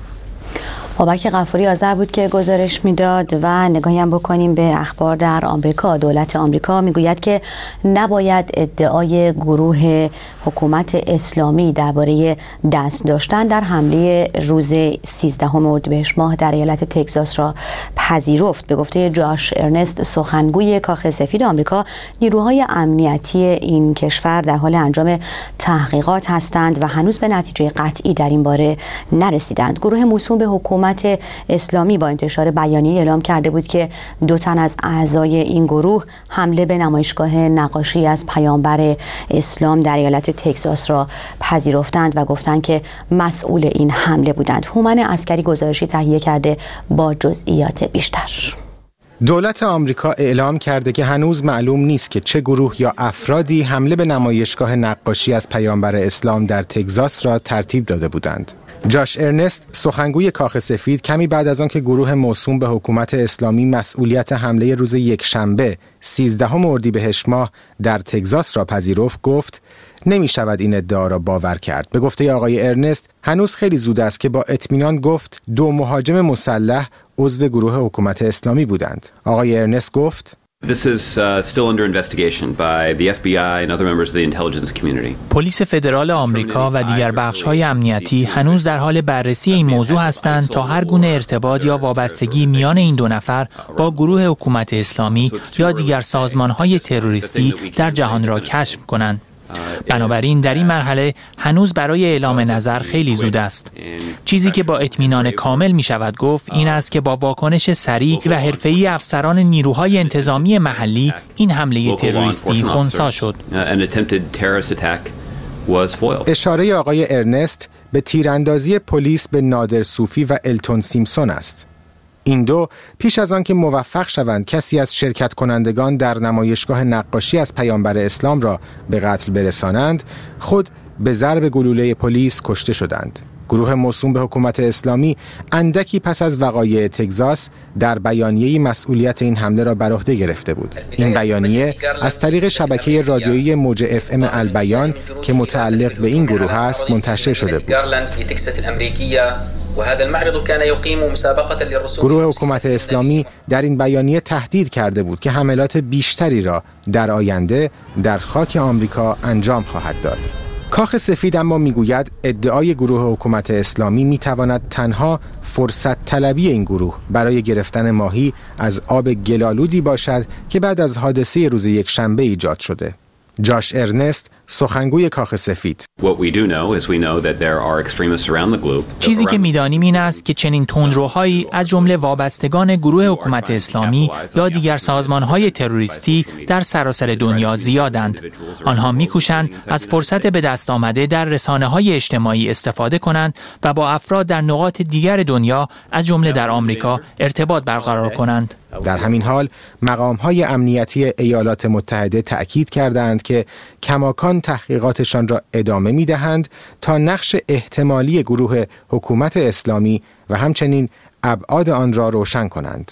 بابک غفوری آذر بود که گزارش میداد و نگاهی هم بکنیم به اخبار در آمریکا. دولت آمریکا میگوید که نباید ادعای گروه حکومت اسلامی درباره دست داشتن در حمله روز 13 اردیبهشت ماه در ایالت تگزاس را پذیرفت. به گفته جاش ارنست، سخنگوی کاخ سفید آمریکا، نیروهای امنیتی این کشور در حال انجام تحقیقات هستند و هنوز به نتیجه قطعی در این باره نرسیدند. گروه موسوم به حکومت اسلامی با انتشار بیانیه اعلام کرده بود که 2 تن از اعضای این گروه حمله به نمایشگاه نقاشی از پیامبر اسلام در ایالت تگزاس را پذیرفتند و گفتند که مسئول این حمله بودند. هومن عسکری گزارشی تهیه کرده با جزئیات بیشتر. دولت آمریکا اعلام کرده که هنوز معلوم نیست که چه گروه یا افرادی حمله به نمایشگاه نقاشی از پیامبر اسلام در تگزاس را ترتیب داده بودند. جاش ارنست، سخنگوی کاخ سفید، کمی بعد از آن که گروه موسوم به حکومت اسلامی مسئولیت حمله روز یکشنبه 13 اردیبهشت ماه در تگزاس را پذیرفت، گفت نمی شود این ادعا را باور کرد. به گفته آقای ارنست، هنوز خیلی زود است که با اطمینان گفت 2 مهاجم مسلح عضو گروه حکومت اسلامی بودند. آقای ارنست گفت This is still under investigation by the FBI and other members of the intelligence community. پلیس فدرال آمریکا و دیگر بخش‌های امنیتی هنوز در حال بررسی این موضوع هستند تا هر گونه ارتباط یا وابستگی میان این 2 نفر با گروه حکومت اسلامی یا دیگر سازمان‌های تروریستی در جهان را کشف کنند. بنابراین در این مرحله هنوز برای اعلام نظر خیلی زود است. چیزی که با اطمینان کامل می شود گفت این است که با واکنش سریع و حرفه‌ای افسران نیروهای انتظامی محلی این حمله تروریستی خنثی شد. اشاره آقای ارنست به تیراندازی پلیس به نادر صوفی و التون سیمپسون است. این 2 پیش از آن که موفق شوند کسی از شرکت کنندگان در نمایشگاه نقاشی از پیامبر اسلام را به قتل برسانند، خود به ضرب گلوله پلیس کشته شدند. گروه موسوم به حکومت اسلامی اندکی پس از وقایع تگزاس در بیانیه‌ای مسئولیت این حمله را بر عهده گرفته بود. این بیانیه از طریق شبکه رادیویی موج FM البیان که متعلق به این گروه است منتشر شده بود. گروه حکومت اسلامی در این بیانیه تهدید کرده بود که حملات بیشتری را در آینده در خاک آمریکا انجام خواهد داد. کاخ سفید اما میگوید ادعای گروه حکومت اسلامی میتواند تنها فرصت طلبی این گروه برای گرفتن ماهی از آب گلالودی باشد که بعد از حادثه روز یکشنبه ایجاد شده. جاش ارنست، سخنگوی کاخ سفید: چیزی که می‌دانیم این است که چنین تندروهایی از جمله وابستگان گروه حکومت اسلامی یا دیگر سازمان‌های تروریستی در سراسر دنیا زیادند. آنها می‌کوشند از فرصت به دست آمده در رسانه‌های اجتماعی استفاده کنند و با افراد در نقاط دیگر دنیا از جمله در آمریکا ارتباط برقرار کنند. در همین حال مقام‌های امنیتی ایالات متحده تأکید کردند که کماکان تحقیقاتشان را ادامه می‌دهند تا نقش احتمالی گروه حکومت اسلامی و همچنین ابعاد آن را روشن کنند.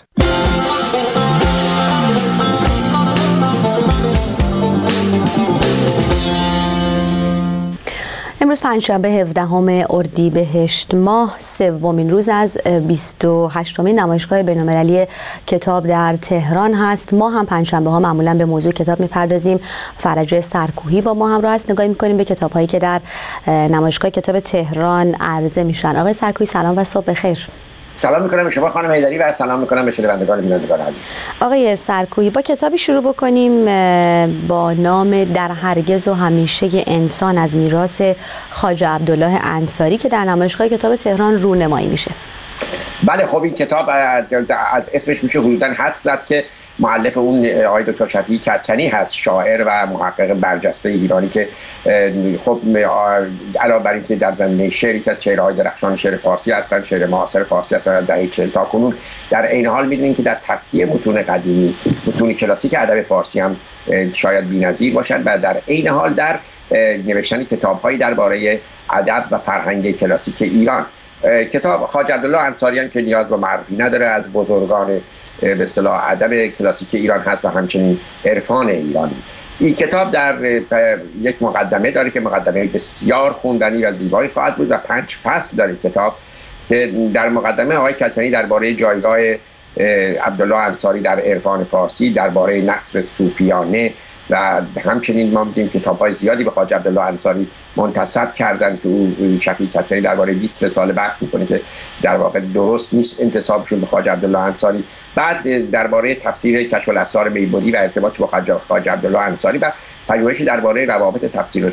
امروز پنجشنبه 17 اردیبهشت ماه، 3مین روز از 28مین نمایشگاه بین‌المللی کتاب در تهران هست. ما هم پنجشنبه ها معمولا به موضوع کتاب میپردازیم. فرج سرکوهی با ما همراه است، نگاهی میکنیم به کتاب هایی که در نمایشگاه کتاب تهران عرضه میشن. آقای سرکوهی سلام و صبح بخیر. سلام میکنم به شما خانم حیدری و سلام میکنم به شنوندگان بینندگان عزیز. آقای سرکوهی، با کتابی شروع بکنیم با نام در هرگز و همیشه انسان از میراث خواجه عبدالله انصاری که در نمایشگاه کتاب تهران رونمایی میشه. بله خب این کتاب از اسمش میشه حدوداً حد زد که مؤلف اون آقای دکتر شفیعی کدکنی هست، شاعر و محقق برجسته ایرانی که خب علاوه بر اینکه در زمینه شعری که چهره‌های درخشان شعر فارسی هستند، شعر معاصر فارسی هستند از دهه 40 تا کنون، در عین حال می‌دونیم که در تصحیح متون قدیمی، متون کلاسیک ادب فارسی هم شاید بی‌نظیر باشد و در عین حال در نوشتن کتاب‌هایی درباره ادب و فرهنگ کلاسیک ایران. کتاب خواجه عبدالله انصاریان که نیاز به معرفی نداره، از بزرگان به اصطلاح ادب کلاسیک ایران هست و همچنین عرفان ایرانی. این کتاب در یک مقدمه داره که مقدمه بسیار خوندنی و زیبایی خواهد بود و 5 فصل داره کتاب که در مقدمه آقای کدکنی درباره جایگاه عبدالله انصاری در عرفان فارسی، درباره نثر صوفیانه و همچنین ما می‌دونیم کتاب‌های زیادی به خواجه عبدالله انصاری منتسب کردن که او شفیع کدکنی درباره 20 رساله بحث می‌کنه که در واقع درست نیست انتسابشون به خواجه عبدالله انصاری. بعد درباره تفسیر کشف الاسرار میبودی و ارتباطش با خواجه عبدالله انصاری و پژوهشی درباره روابط تفسیر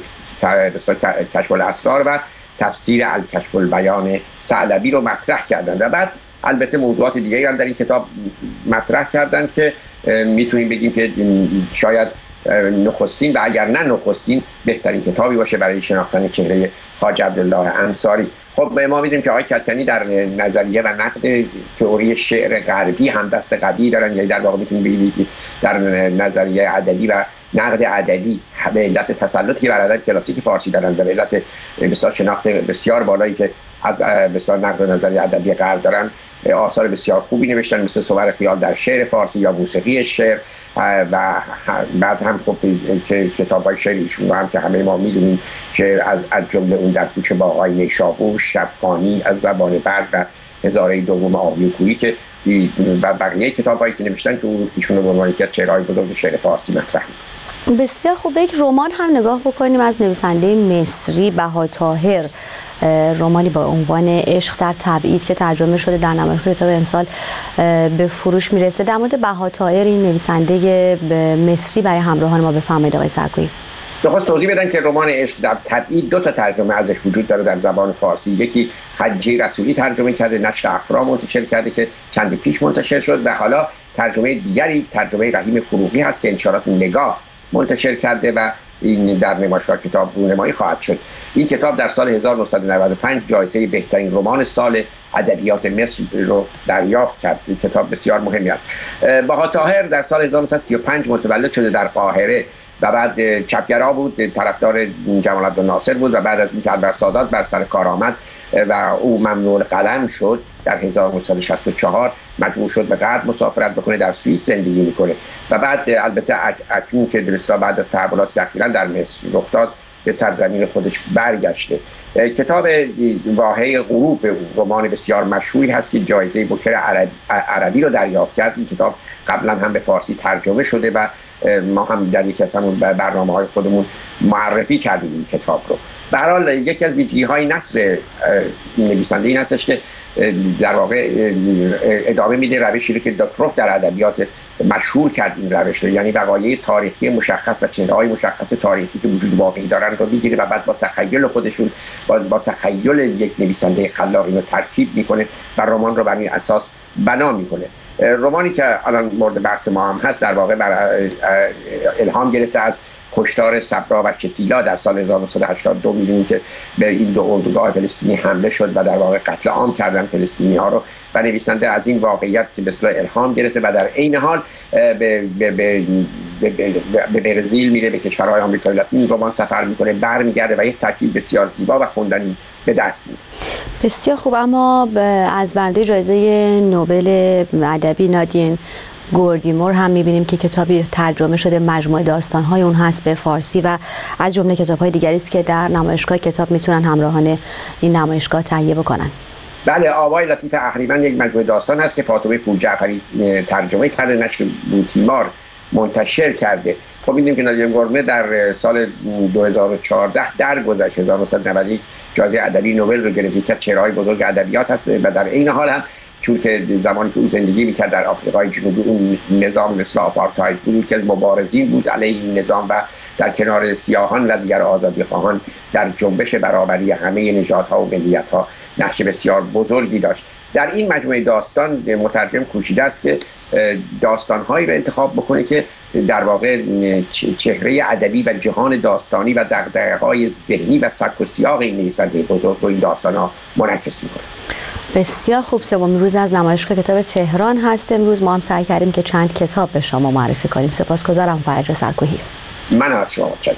کشف الاسرار و تفسیر الکشف البیان ثعلبی رو مطرح کردن و بعد البته موضوعات دیگری هم در این کتاب مطرح کردن که میتونیم بگیم که شاید نخستین و اگر نه نخستین بهترین کتابی باشه برای شناختن چهره خواجه عبدالله انصاری. خب ما می‌دونیم که آقای کدکنی در نظریه و نقد تئوری شعر غربی هم دست قوی دارن، یعنی در واقع میتونیم بگیم در نظریه ادبی و نقد ادبی به علت تسلطی بر ادب کلاسیک فارسی دارن و به علت بسیار شناخت بسیار بالایی که از بسیار نقد و نظریه ادبی غرب دارن آثار بسیار خوبی نوشتن، مثل صور خیال در شعر فارسی یا موسیقی شعر و بعد هم خب کتاب‌های شعر ایشون رو هم که همه ما می‌دونیم که از جمله اون در کوچه باغ‌های نیشابور، شبخوانی از زبان برگ و هزاره دوم آبی‌وکویی که و بقیه کتاب‌هایی که نوشتن که ایشون رو به عنوان یک چهره‌های بزرگ شعر فارسی مطرح می‌کنه. بسیار خوب. یک رمان هم نگاه بکنیم از نویسنده مصری بهاطاهر، رمانی با عنوان عشق در تبعید که ترجمه شده در نمایشگاه کتاب امسال به فروش میرسه. در مورد بهاطاهر این نویسنده مصری برای همراهان ما بفرمایید آقای سرکویی. بخواست توضیح بدن که رمان عشق در تبعید 2 تا ترجمه ازش وجود داره در زبان فارسی. یکی خدیجه رسولی ترجمه کرده، نشر افرا منتشر کرده که چند پیش منتشر شد و حالا ترجمه دیگری ترجمه رحیم فروغی هست که انشارات نگاه منتشر کرده و این در نمایشگاه کتاب رونمایی خواهد شد. این کتاب در سال 1995 جایزه بهترین رمان سال ادبیات مصر رو دریافت کرد. این کتاب بسیار مهمی است. بهاطاهر در سال 1935 متولد شده در قاهره و بعد چپگرا بود، طرفدار جمال عبدالناصر بود و بعد از اینکه انور سادات بر سر کار آمد و او ممنوع قلم شد در 1964 مجبور شد به غرب مسافرت بکنه، در سوئیس زندگی میکنه و بعد البته اکنون که درستا بعد از تحولاتی که اخیراً در مصر رخ داد به سرزمین خودش برگشته. کتاب واهه غروب رمان بسیار مشهوری هست که جایزه بوکر عربی رو دریافت کرد. این کتاب قبلا هم به فارسی ترجمه شده و ما هم در یکی از همون برنامه‌های خودمون معرفی کردیم این کتاب رو. به هر حال یکی از ویژگی‌های نثر نویسنده این هستش که در واقع ادامه میده روشی که داکروف در ادبیات مشهور کرد. این روش رو یعنی وقایع تاریخی مشخص و چهره‌های مشخص تاریخی که وجود واقعی دارن رو میگیره و بعد با تخیل خودشون با تخیل یک نویسنده خلاق اینو ترکیب میکنه و رمان رو بر این اساس بنا میکنه. رمانی که الان مورد بحث ما هم هست در واقع الهام گرفته از کشتار صبرا و شتیلا در سال 1982. می‌دونیم که به این 2 اردوگاه فلسطینی حمله شد و در واقع قتل عام کردن فلسطینی‌ها رو و نویسنده از این واقعیت به اصطلاح الهام گرفته و در عین حال به برزیل میره، به کشورهای آمریکای لاتین رمان سفر میکنه، برمیگرده و یک ترکیب بسیار زیبا و خوندنی به دست میاره. بسیار خوب. اما از برنده جایزه نوبل ادبی نادین گوردیمور هم می‌بینیم که کتابی ترجمه شده، مجموعه داستان‌های اون هست به فارسی و از جمله کتاب‌های دیگری است که در نمایشگاه کتاب میتونن همراهان این نمایشگاه تهیه بکنن. بله، آوای لطیف اهریمن یک مجموعه داستان است که فاطمه پورجعفری ترجمه کرده، نشر بوتیمار منتشر کرده. خب می‌دونیم که نادین گوردیمور در سال 2014 درگذشت 1991 جایزه ادبی نوبل رو گرفت، که چهره‌های بزرگ ادبیات هست و در این حال هم چون که زمانی که او زندگی میکرد در آفریقای جنوبی اون نظام مثل آپارتاید بود که مبارزین بود علیه این نظام و در کنار سیاهان و دیگر آزادیخواهان در جنبش برابری همه نژادها و ملیت‌ها نقش بسیار بزرگی داشت. در این مجموعه داستان مترجم کوشیده است که داستان‌هایی را انتخاب بکنه که در واقع چهره ادبی و جهان داستانی و دغدغه‌های ذهنی و سبک و سیاق این نویسنده بزرگ رو این داستان‌ها منعکس می‌کنه. بسیار خوب. سومین روز از نمایشگاه کتاب تهران هست. امروز ما هم سعی کردیم که چند کتاب به شما معرفی کنیم. سپاسگزارم فرج سرکوهی. من از شما متشکرم.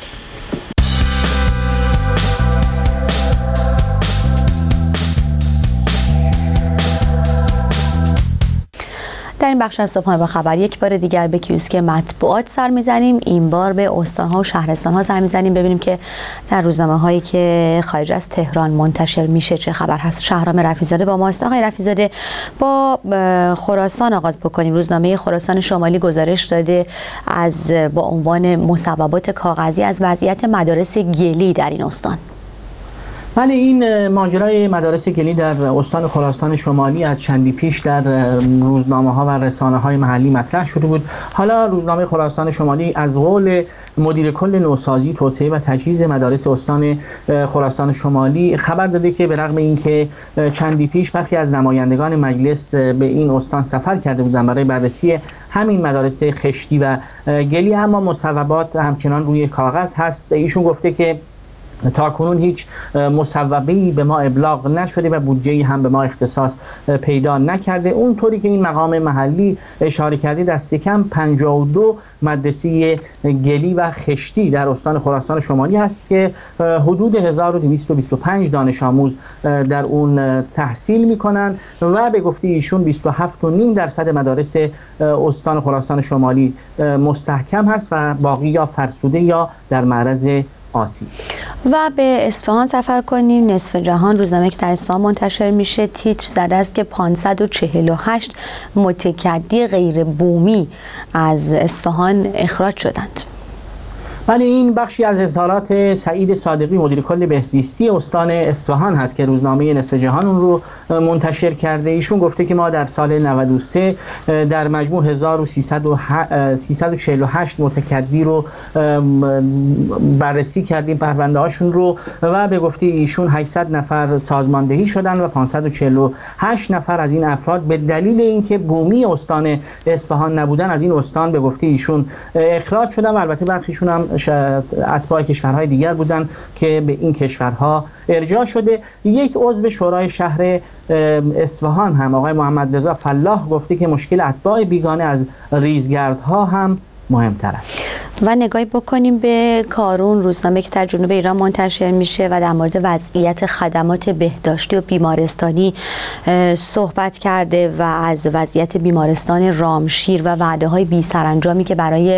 در این بخش از صبحانه با خبر یک بار دیگر به کیوسک مطبوعات سر میزنیم. این بار به استان‌ها و شهرستان‌ها سر میزنیم ببینیم که در روزنامه‌هایی که خارج از تهران منتشر میشه چه خبر هست. شهرام رفیع‌زاده با ماست. آقای رفیع‌زاده، با خراسان آغاز بکنیم. روزنامه خراسان شمالی گزارش داده با عنوان مصوبات کاغذی از وضعیت مدارس گلی در این استان. ولی این ماجرای مدارس گلی در استان خراسان شمالی از چندی پیش در روزنامه‌ها و رسانه‌های محلی مطرح شده بود. حالا روزنامه خراسان شمالی از قول مدیر کل نوسازی، توسعه و تجهیز مدارس استان خراسان شمالی خبر داده که به رغم اینکه چندی پیش برخی از نمایندگان مجلس به این استان سفر کرده بودند برای بررسی همین مدارس خشتی و گلی، اما مصوبات همچنان روی کاغذ هست. ایشون گفته که تاکنون هیچ مصوبه‌ای به ما ابلاغ نشده و بودجه‌ای هم به ما اختصاص پیدا نکرده. اونطوری که این مقام محلی اشاره کرده دست کم 52 مدرسه گلی و خشتی در استان خراسان شمالی هست که حدود 1225 دانش آموز در اون تحصیل میکنن و به گفته ایشون 27.5% مدارس استان خراسان شمالی مستحکم هست و باقی یا فرسوده یا در معرض آسیب. و به اصفهان سفر کنیم. نصف جهان، روزنامه که در اصفهان منتشر میشه، تیتر زده است که 548 متکدی غیر بومی از اصفهان اخراج شدند. ولی این بخشی از اظهارات سعید صادقی مدیر کل بهزیستی استان اصفهان هست که روزنامه نصف جهان اون رو منتشر کرده. ایشون گفته که ما در سال 93 در مجموع 1348 متکدی رو بررسی کردیم، پرونده هاشون رو، و به گفته ایشون 800 نفر سازماندهی شدن و 548 نفر از این افراد به دلیل اینکه بومی استان اصفهان نبودن از این استان به گفته ایشون اخراج شدن و البته برخیشون هم اتباع کشورهای دیگر بودن که به این کشورها ارجاع شده. یک عضو شورای شهر اصفهان هم آقای محمد رضا فلاح گفته که مشکل اتباع بیگانه از ریزگردها هم مهمتر است. و نگاهی بکنیم به کارون، روزنامه که در جنوب ایران منتشر میشه و در مورد وضعیت خدمات بهداشتی و بیمارستانی صحبت کرده و از وضعیت بیمارستان رامشیر و وعده‌های بی سرانجامی که برای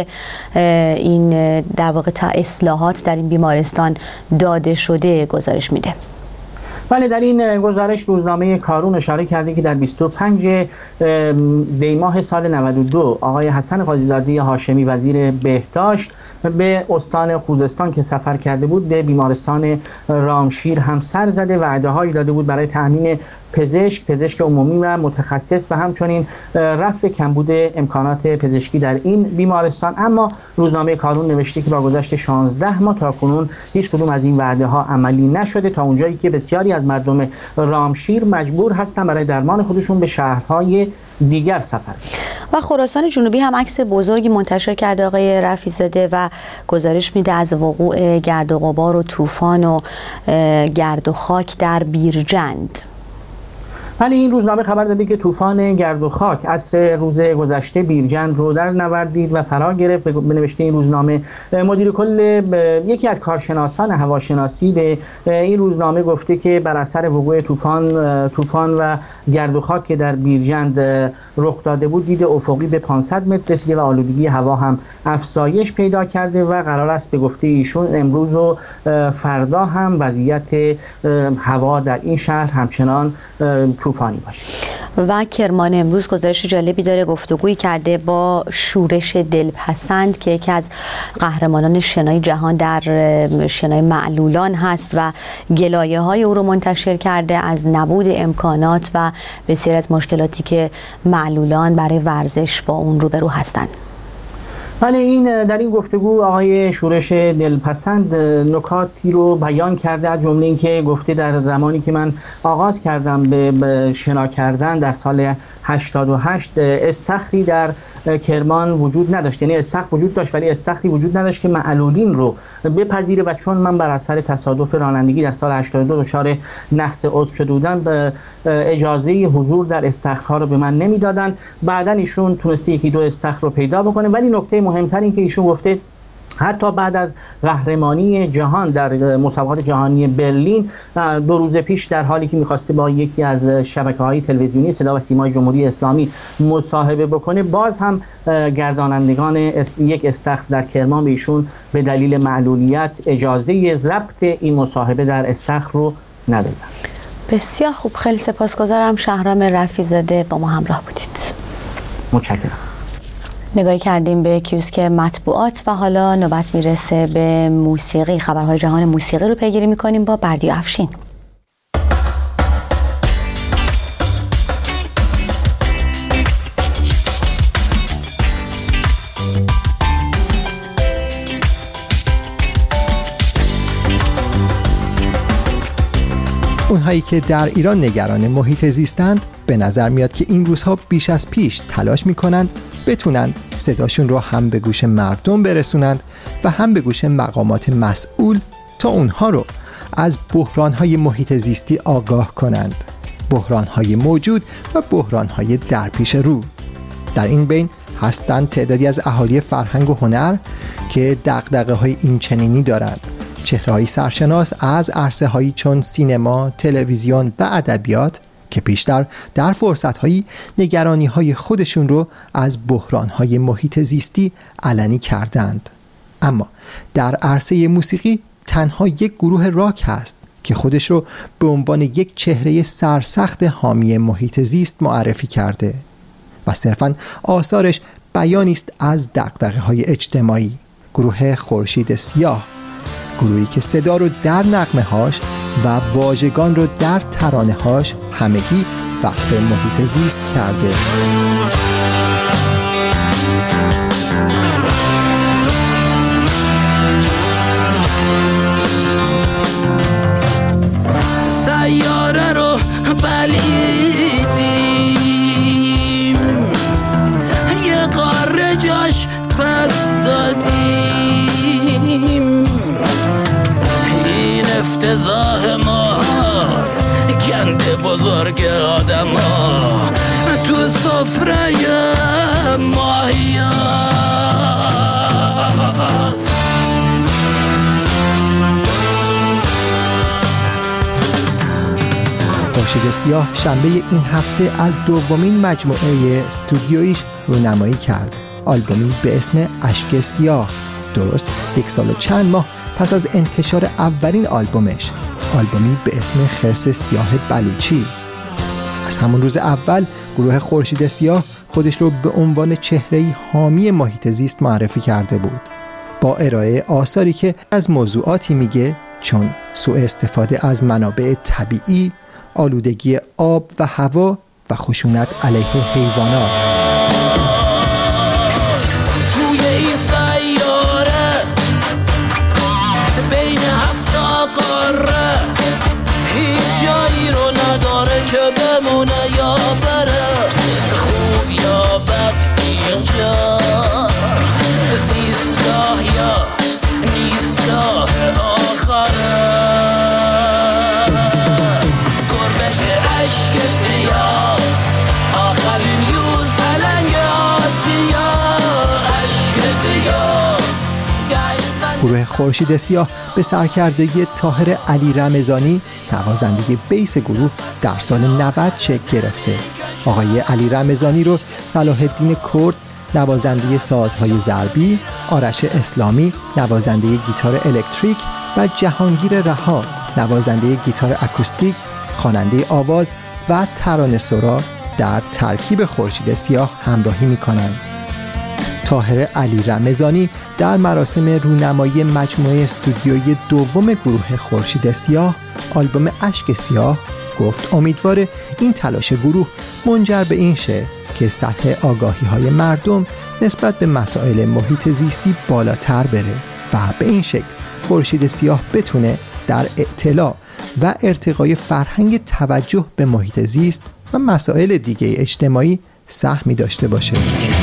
این در واقع اصلاحات در این بیمارستان داده شده گزارش میده. ولی در این گزارش روزنامه کارون اشاره کرده که در 25 دیماه سال 92 آقای حسن قاضی‌زاده هاشمی وزیر بهداشت به استان خوزستان که سفر کرده بود به بیمارستان رامشیر هم سر زده، وعده‌هایی داده بود برای تامین پزشک عمومی و متخصص و همچنین رفع کمبود امکانات پزشکی در این بیمارستان. اما روزنامه کارون نوشته که با گذشت 16 ماه تاکنون هیچ کدوم از این وعده‌ها عملی نشده، تا اونجایی که بسیاری از مردم رامشیر مجبور هستن برای درمان خودشون به شهرهای دیگر سفر. و خراسان جنوبی هم عکس بزرگی منتشر کرده آقای رفیع‌زاده و گزارش میده از وقوع گرد و غبار و طوفان و گرد و خاک در بیرجند. ولی این روزنامه خبر داده که طوفان گرد و خاک عصر روز گذشته بیرجند رو در نوردید و فرا گرفت. به نوشته این روزنامه مدیر کل یکی از کارشناسان هواشناسی به این روزنامه گفته که بر اثر وقوع طوفان و گرد و خاک که در بیرجند رخ داده بود دید افقی به 500 متر رسیده و آلودگی هوا هم افزایش پیدا کرده و قرار است به گفته ایشون امروز و فردا هم وضعیت هوا در این شهر همچنان طوفانی باشه. و کرمان امروز گزارش جالبی داره، گفتگویی کرده با شورش دلپسند که یکی از قهرمانان شنای جهان در شنای معلولان هست و گلایه‌های او رو منتشر کرده از نبود امکانات و بسیاری از مشکلاتی که معلولان برای ورزش با اون روبرو هستند. بله، این در این گفتگو آقای شورش دلپسند نکاتی رو بیان کرده، از جمله اینکه گفته در زمانی که من آغاز کردم به شنا کردن در سال 88 استخری در کرمان وجود نداشت، یعنی استخر وجود داشت ولی استخری وجود نداشت که معلولین رو بپذیره و چون من بر اثر تصادف رانندگی در سال 82 دچار نقص عضو شده بودم به اجازه حضور در استخرها رو به من نمیدادن. بعداً ایشون تونسته یکی دو استخر رو پیدا بکنه، ولی نکته مهمتر این که ایشون گفته حتی بعد از قهرمانی جهان در مسابقات جهانی برلین 2 روز پیش در حالی که می‌خواسته با یکی از شبکه‌های تلویزیونی صدا و سیمای جمهوری اسلامی مصاحبه بکنه، باز هم گردانندگان یک استخر در کرمان به ایشون به دلیل معلولیت اجازه ضبط این مصاحبه در استخر رو ندادن. بسیار خوب، خیلی سپاسگزارم. شهرام رفیع‌زاده با ما همراه بودید. متشکرم. نگاهی کردیم به کیوسک مطبوعات و حالا نوبت میرسه به موسیقی. خبرهای جهان موسیقی رو پیگیری میکنیم با بردیا افشین. اونهایی که در ایران نگران محیط زیستند به نظر میاد که این روزها بیش از پیش تلاش میکنند بتونند صداشون رو هم به گوش مردم برسونند و هم به گوش مقامات مسئول تا اونها رو از بحرانهای محیط زیستی آگاه کنند، بحرانهای موجود و بحرانهای در پیش رو. در این بین هستند تعدادی از اهالی فرهنگ و هنر که دغدغه‌های این چنینی دارند. چهره‌های سرشناس از عرصه‌هایی چون سینما، تلویزیون و ادبیات که پیشتر در فرصت‌هایی نگرانی‌های خودشون رو از بحران‌های محیط زیستی علنی کردند. اما در عرصه موسیقی تنها یک گروه راک هست که خودش رو به عنوان یک چهره سرسخت حامی محیط زیست معرفی کرده و صرفاً آثارش بیانی است از دغدغه‌های اجتماعی. گروه خورشید سیاه، گروهی که صدا رو در نغمه‌هاش و واژگان رو در ترانه‌هاش همگی وقف محیط زیست کرده. سیاره رو بلیدیم، یه قاره جاش پس دادیم، افتضاح ماست گند بزرگ آدم ها تو سفره ماهی هاست. خورشید سیاه شنبه این هفته از دومین مجموعه استودیویش رونمایی کرد، آلبومی به اسم اشک سیاه، درست 1 سال و چند ماه پس از انتشار اولین آلبومش، آلبومی به اسم خرس سیاه بلوچی. از همون روز اول گروه خورشید سیاه خودش رو به عنوان چهره‌ای حامی محیط زیست معرفی کرده بود، با ارائه آثاری که از موضوعاتی میگه چون سوء استفاده از منابع طبیعی، آلودگی آب و هوا و خشونت علیه حیوانات. گروه خورشید سیاه به سرکردگی طاهر علی رمضانی، نوازنده بیس گروه، در سال 90 شکل گرفته. آقای علی رمضانی رو صلاح الدین کرد، نوازنده سازهای ضربی، آرش اسلامی، نوازنده گیتار الکتریک و جهانگیر رها، نوازنده گیتار اکوستیک، خواننده آواز و ترانه‌سرا در ترکیب خورشید سیاه همراهی می‌کنند. طاهر علی رمضانی در مراسم رونمایی مجموعه استودیویی دوم گروه خورشید سیاه آلبوم اشک سیاه گفت امیدواره این تلاش گروه منجر به این شه که سطح آگاهی‌های مردم نسبت به مسائل محیط زیستی بالاتر بره و به این شکل خورشید سیاه بتونه در اطلاع و ارتقای فرهنگ توجه به محیط زیست و مسائل دیگه اجتماعی سهمی داشته باشه.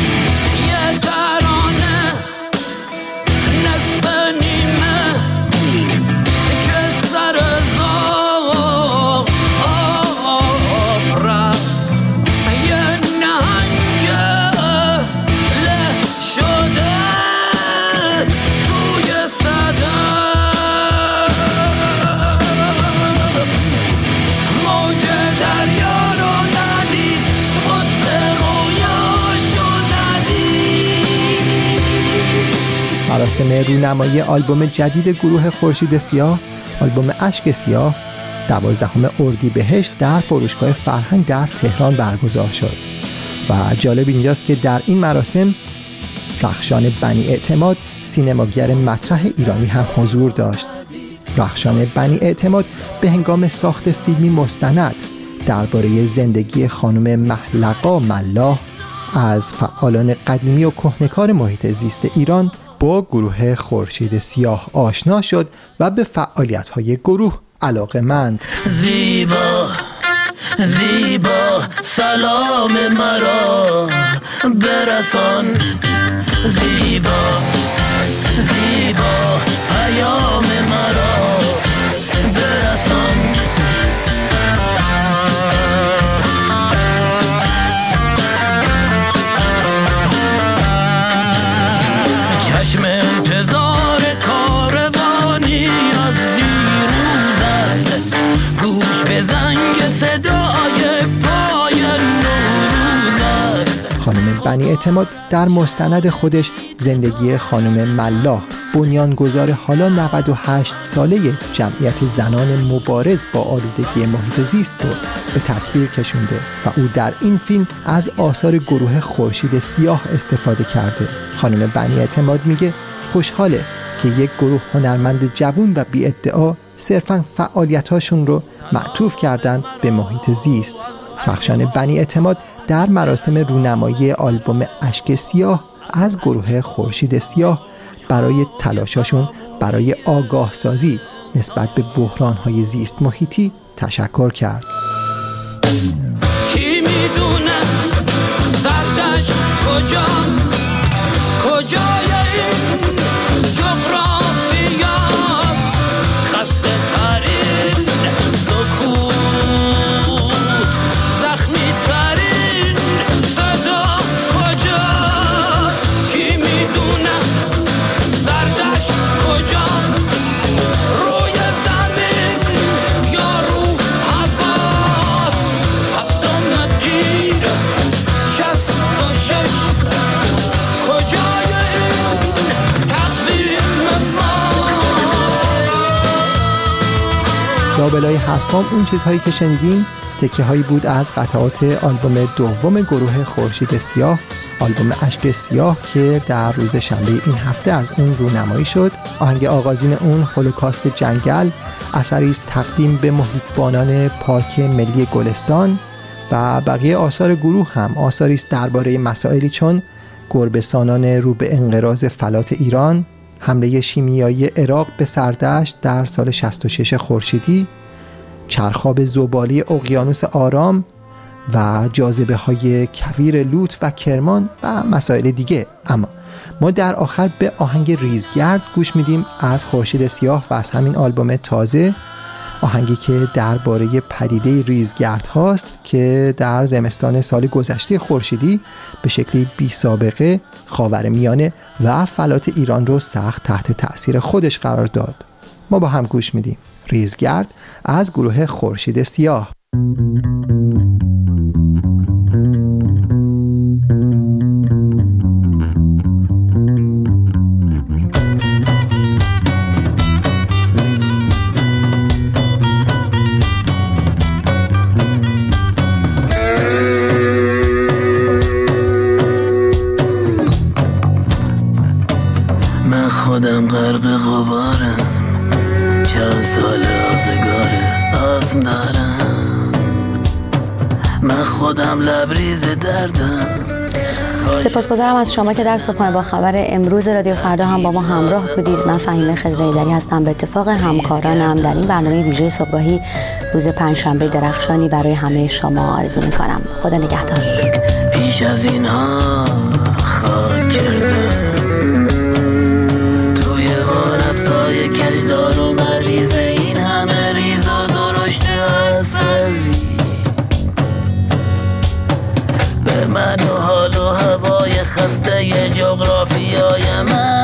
مراسم رونمایی آلبوم جدید گروه خورشید سیاه، آلبوم اشک سیاه، 12 اردیبهشت در فروشگاه فرهنگ در تهران برگزار شد و جالب اینجاست که در این مراسم رخشان بنی اعتماد سینماگر مطرح ایرانی هم حضور داشت. رخشان بنی اعتماد به هنگام ساخت فیلمی مستند درباره زندگی خانم محلقا ملاح از فعالان قدیمی و کهنکار محیط زیست ایران با گروه خورشید سیاه آشنا شد و به فعالیت‌های گروه علاقه‌مند. زیبا زیبا سلام مرا برسان، زیبا زیبا پیام مرا برسان. چشم انتظار کاروانی از دیروز است، گوش به زنگ صدای پای نوروز است. خانم بنی اعتماد در مستند خودش زندگی خانم ملاح، بنیانگذار حالا 98 ساله جمعیت زنان مبارز با آلودگی محیط زیست رو به تصویر کشونده و او در این فیلم از آثار گروه خورشید سیاه استفاده کرده. خانم بنی اعتماد میگه خوشحاله که یک گروه هنرمند جوان و بی ادعا صرفاً فعالیت‌هاشون رو معطوف کردن به محیط زیست. رخشان بنی اعتماد در مراسم رونمایی آلبوم اشک سیاه از گروه خورشید سیاه برای تلاشاشون برای آگاه سازی نسبت به بحران‌های زیست محیطی تشکر کرد. کی میدونه سردش کجاست، کجای این جغرافیاست، خسته ترین سکوت، زخمی ترین صدا کجاست، کی میدونه سردش کجاست، روی زمین یا رو هواست، 7 تیر 66 کجای این تقویم ماست. لابلای حرفام اون چیزهایی که شنیدیم تکه هایی بود از قطعات آلبوم دوم گروه خورشید سیاه، آلبوم اشک سیاه که در روز شنبه این هفته از اون رونمایی شد. آهنگ آغازین اون هولوکاست جنگل، اثری است تقدیم به محیطبانان پارک ملی گلستان و بقیه آثار گروه هم آثاری است درباره مسائلی چون گربه‌سانان رو به انقراض فلات ایران، حمله شیمیایی عراق به سردشت در سال 66 خورشیدی، چرخاب زباله اقیانوس آرام و جاذبه های کویر لوط و کرمان و مسائل دیگه. اما ما در آخر به آهنگ ریزگرد گوش میدیم از خورشید سیاه و از همین آلبوم تازه، آهنگی که درباره پدیده ریزگرد هاست که در زمستان سال گذشته خورشیدی به شکلی بی سابقه خاورمیانه و فلات ایران رو سخت تحت تأثیر خودش قرار داد. ما با هم گوش میدیم ریزگرد از گروه خورشید سیاه. خودم غرق غبارم، چند سال آزگاره آز نرم، من خودم لبریز دردم. سپاسگزارم از شما که در صبحانه با خبر امروز رادیو فردا هم با ما همراه بودید. من فهیمه خضراییدری هستم. به اتفاق همکارانم در این برنامه ویژه صبحگاهی روز پنجشنبه درخشانی برای همه شما آرزو می‌کنم. خدا نگهدار. پیش از اینها خاک کردم توی وانفسای کجدار و مریض، این همه ریز و درشت عصبی به من و حال و هوای خسته جغرافیای من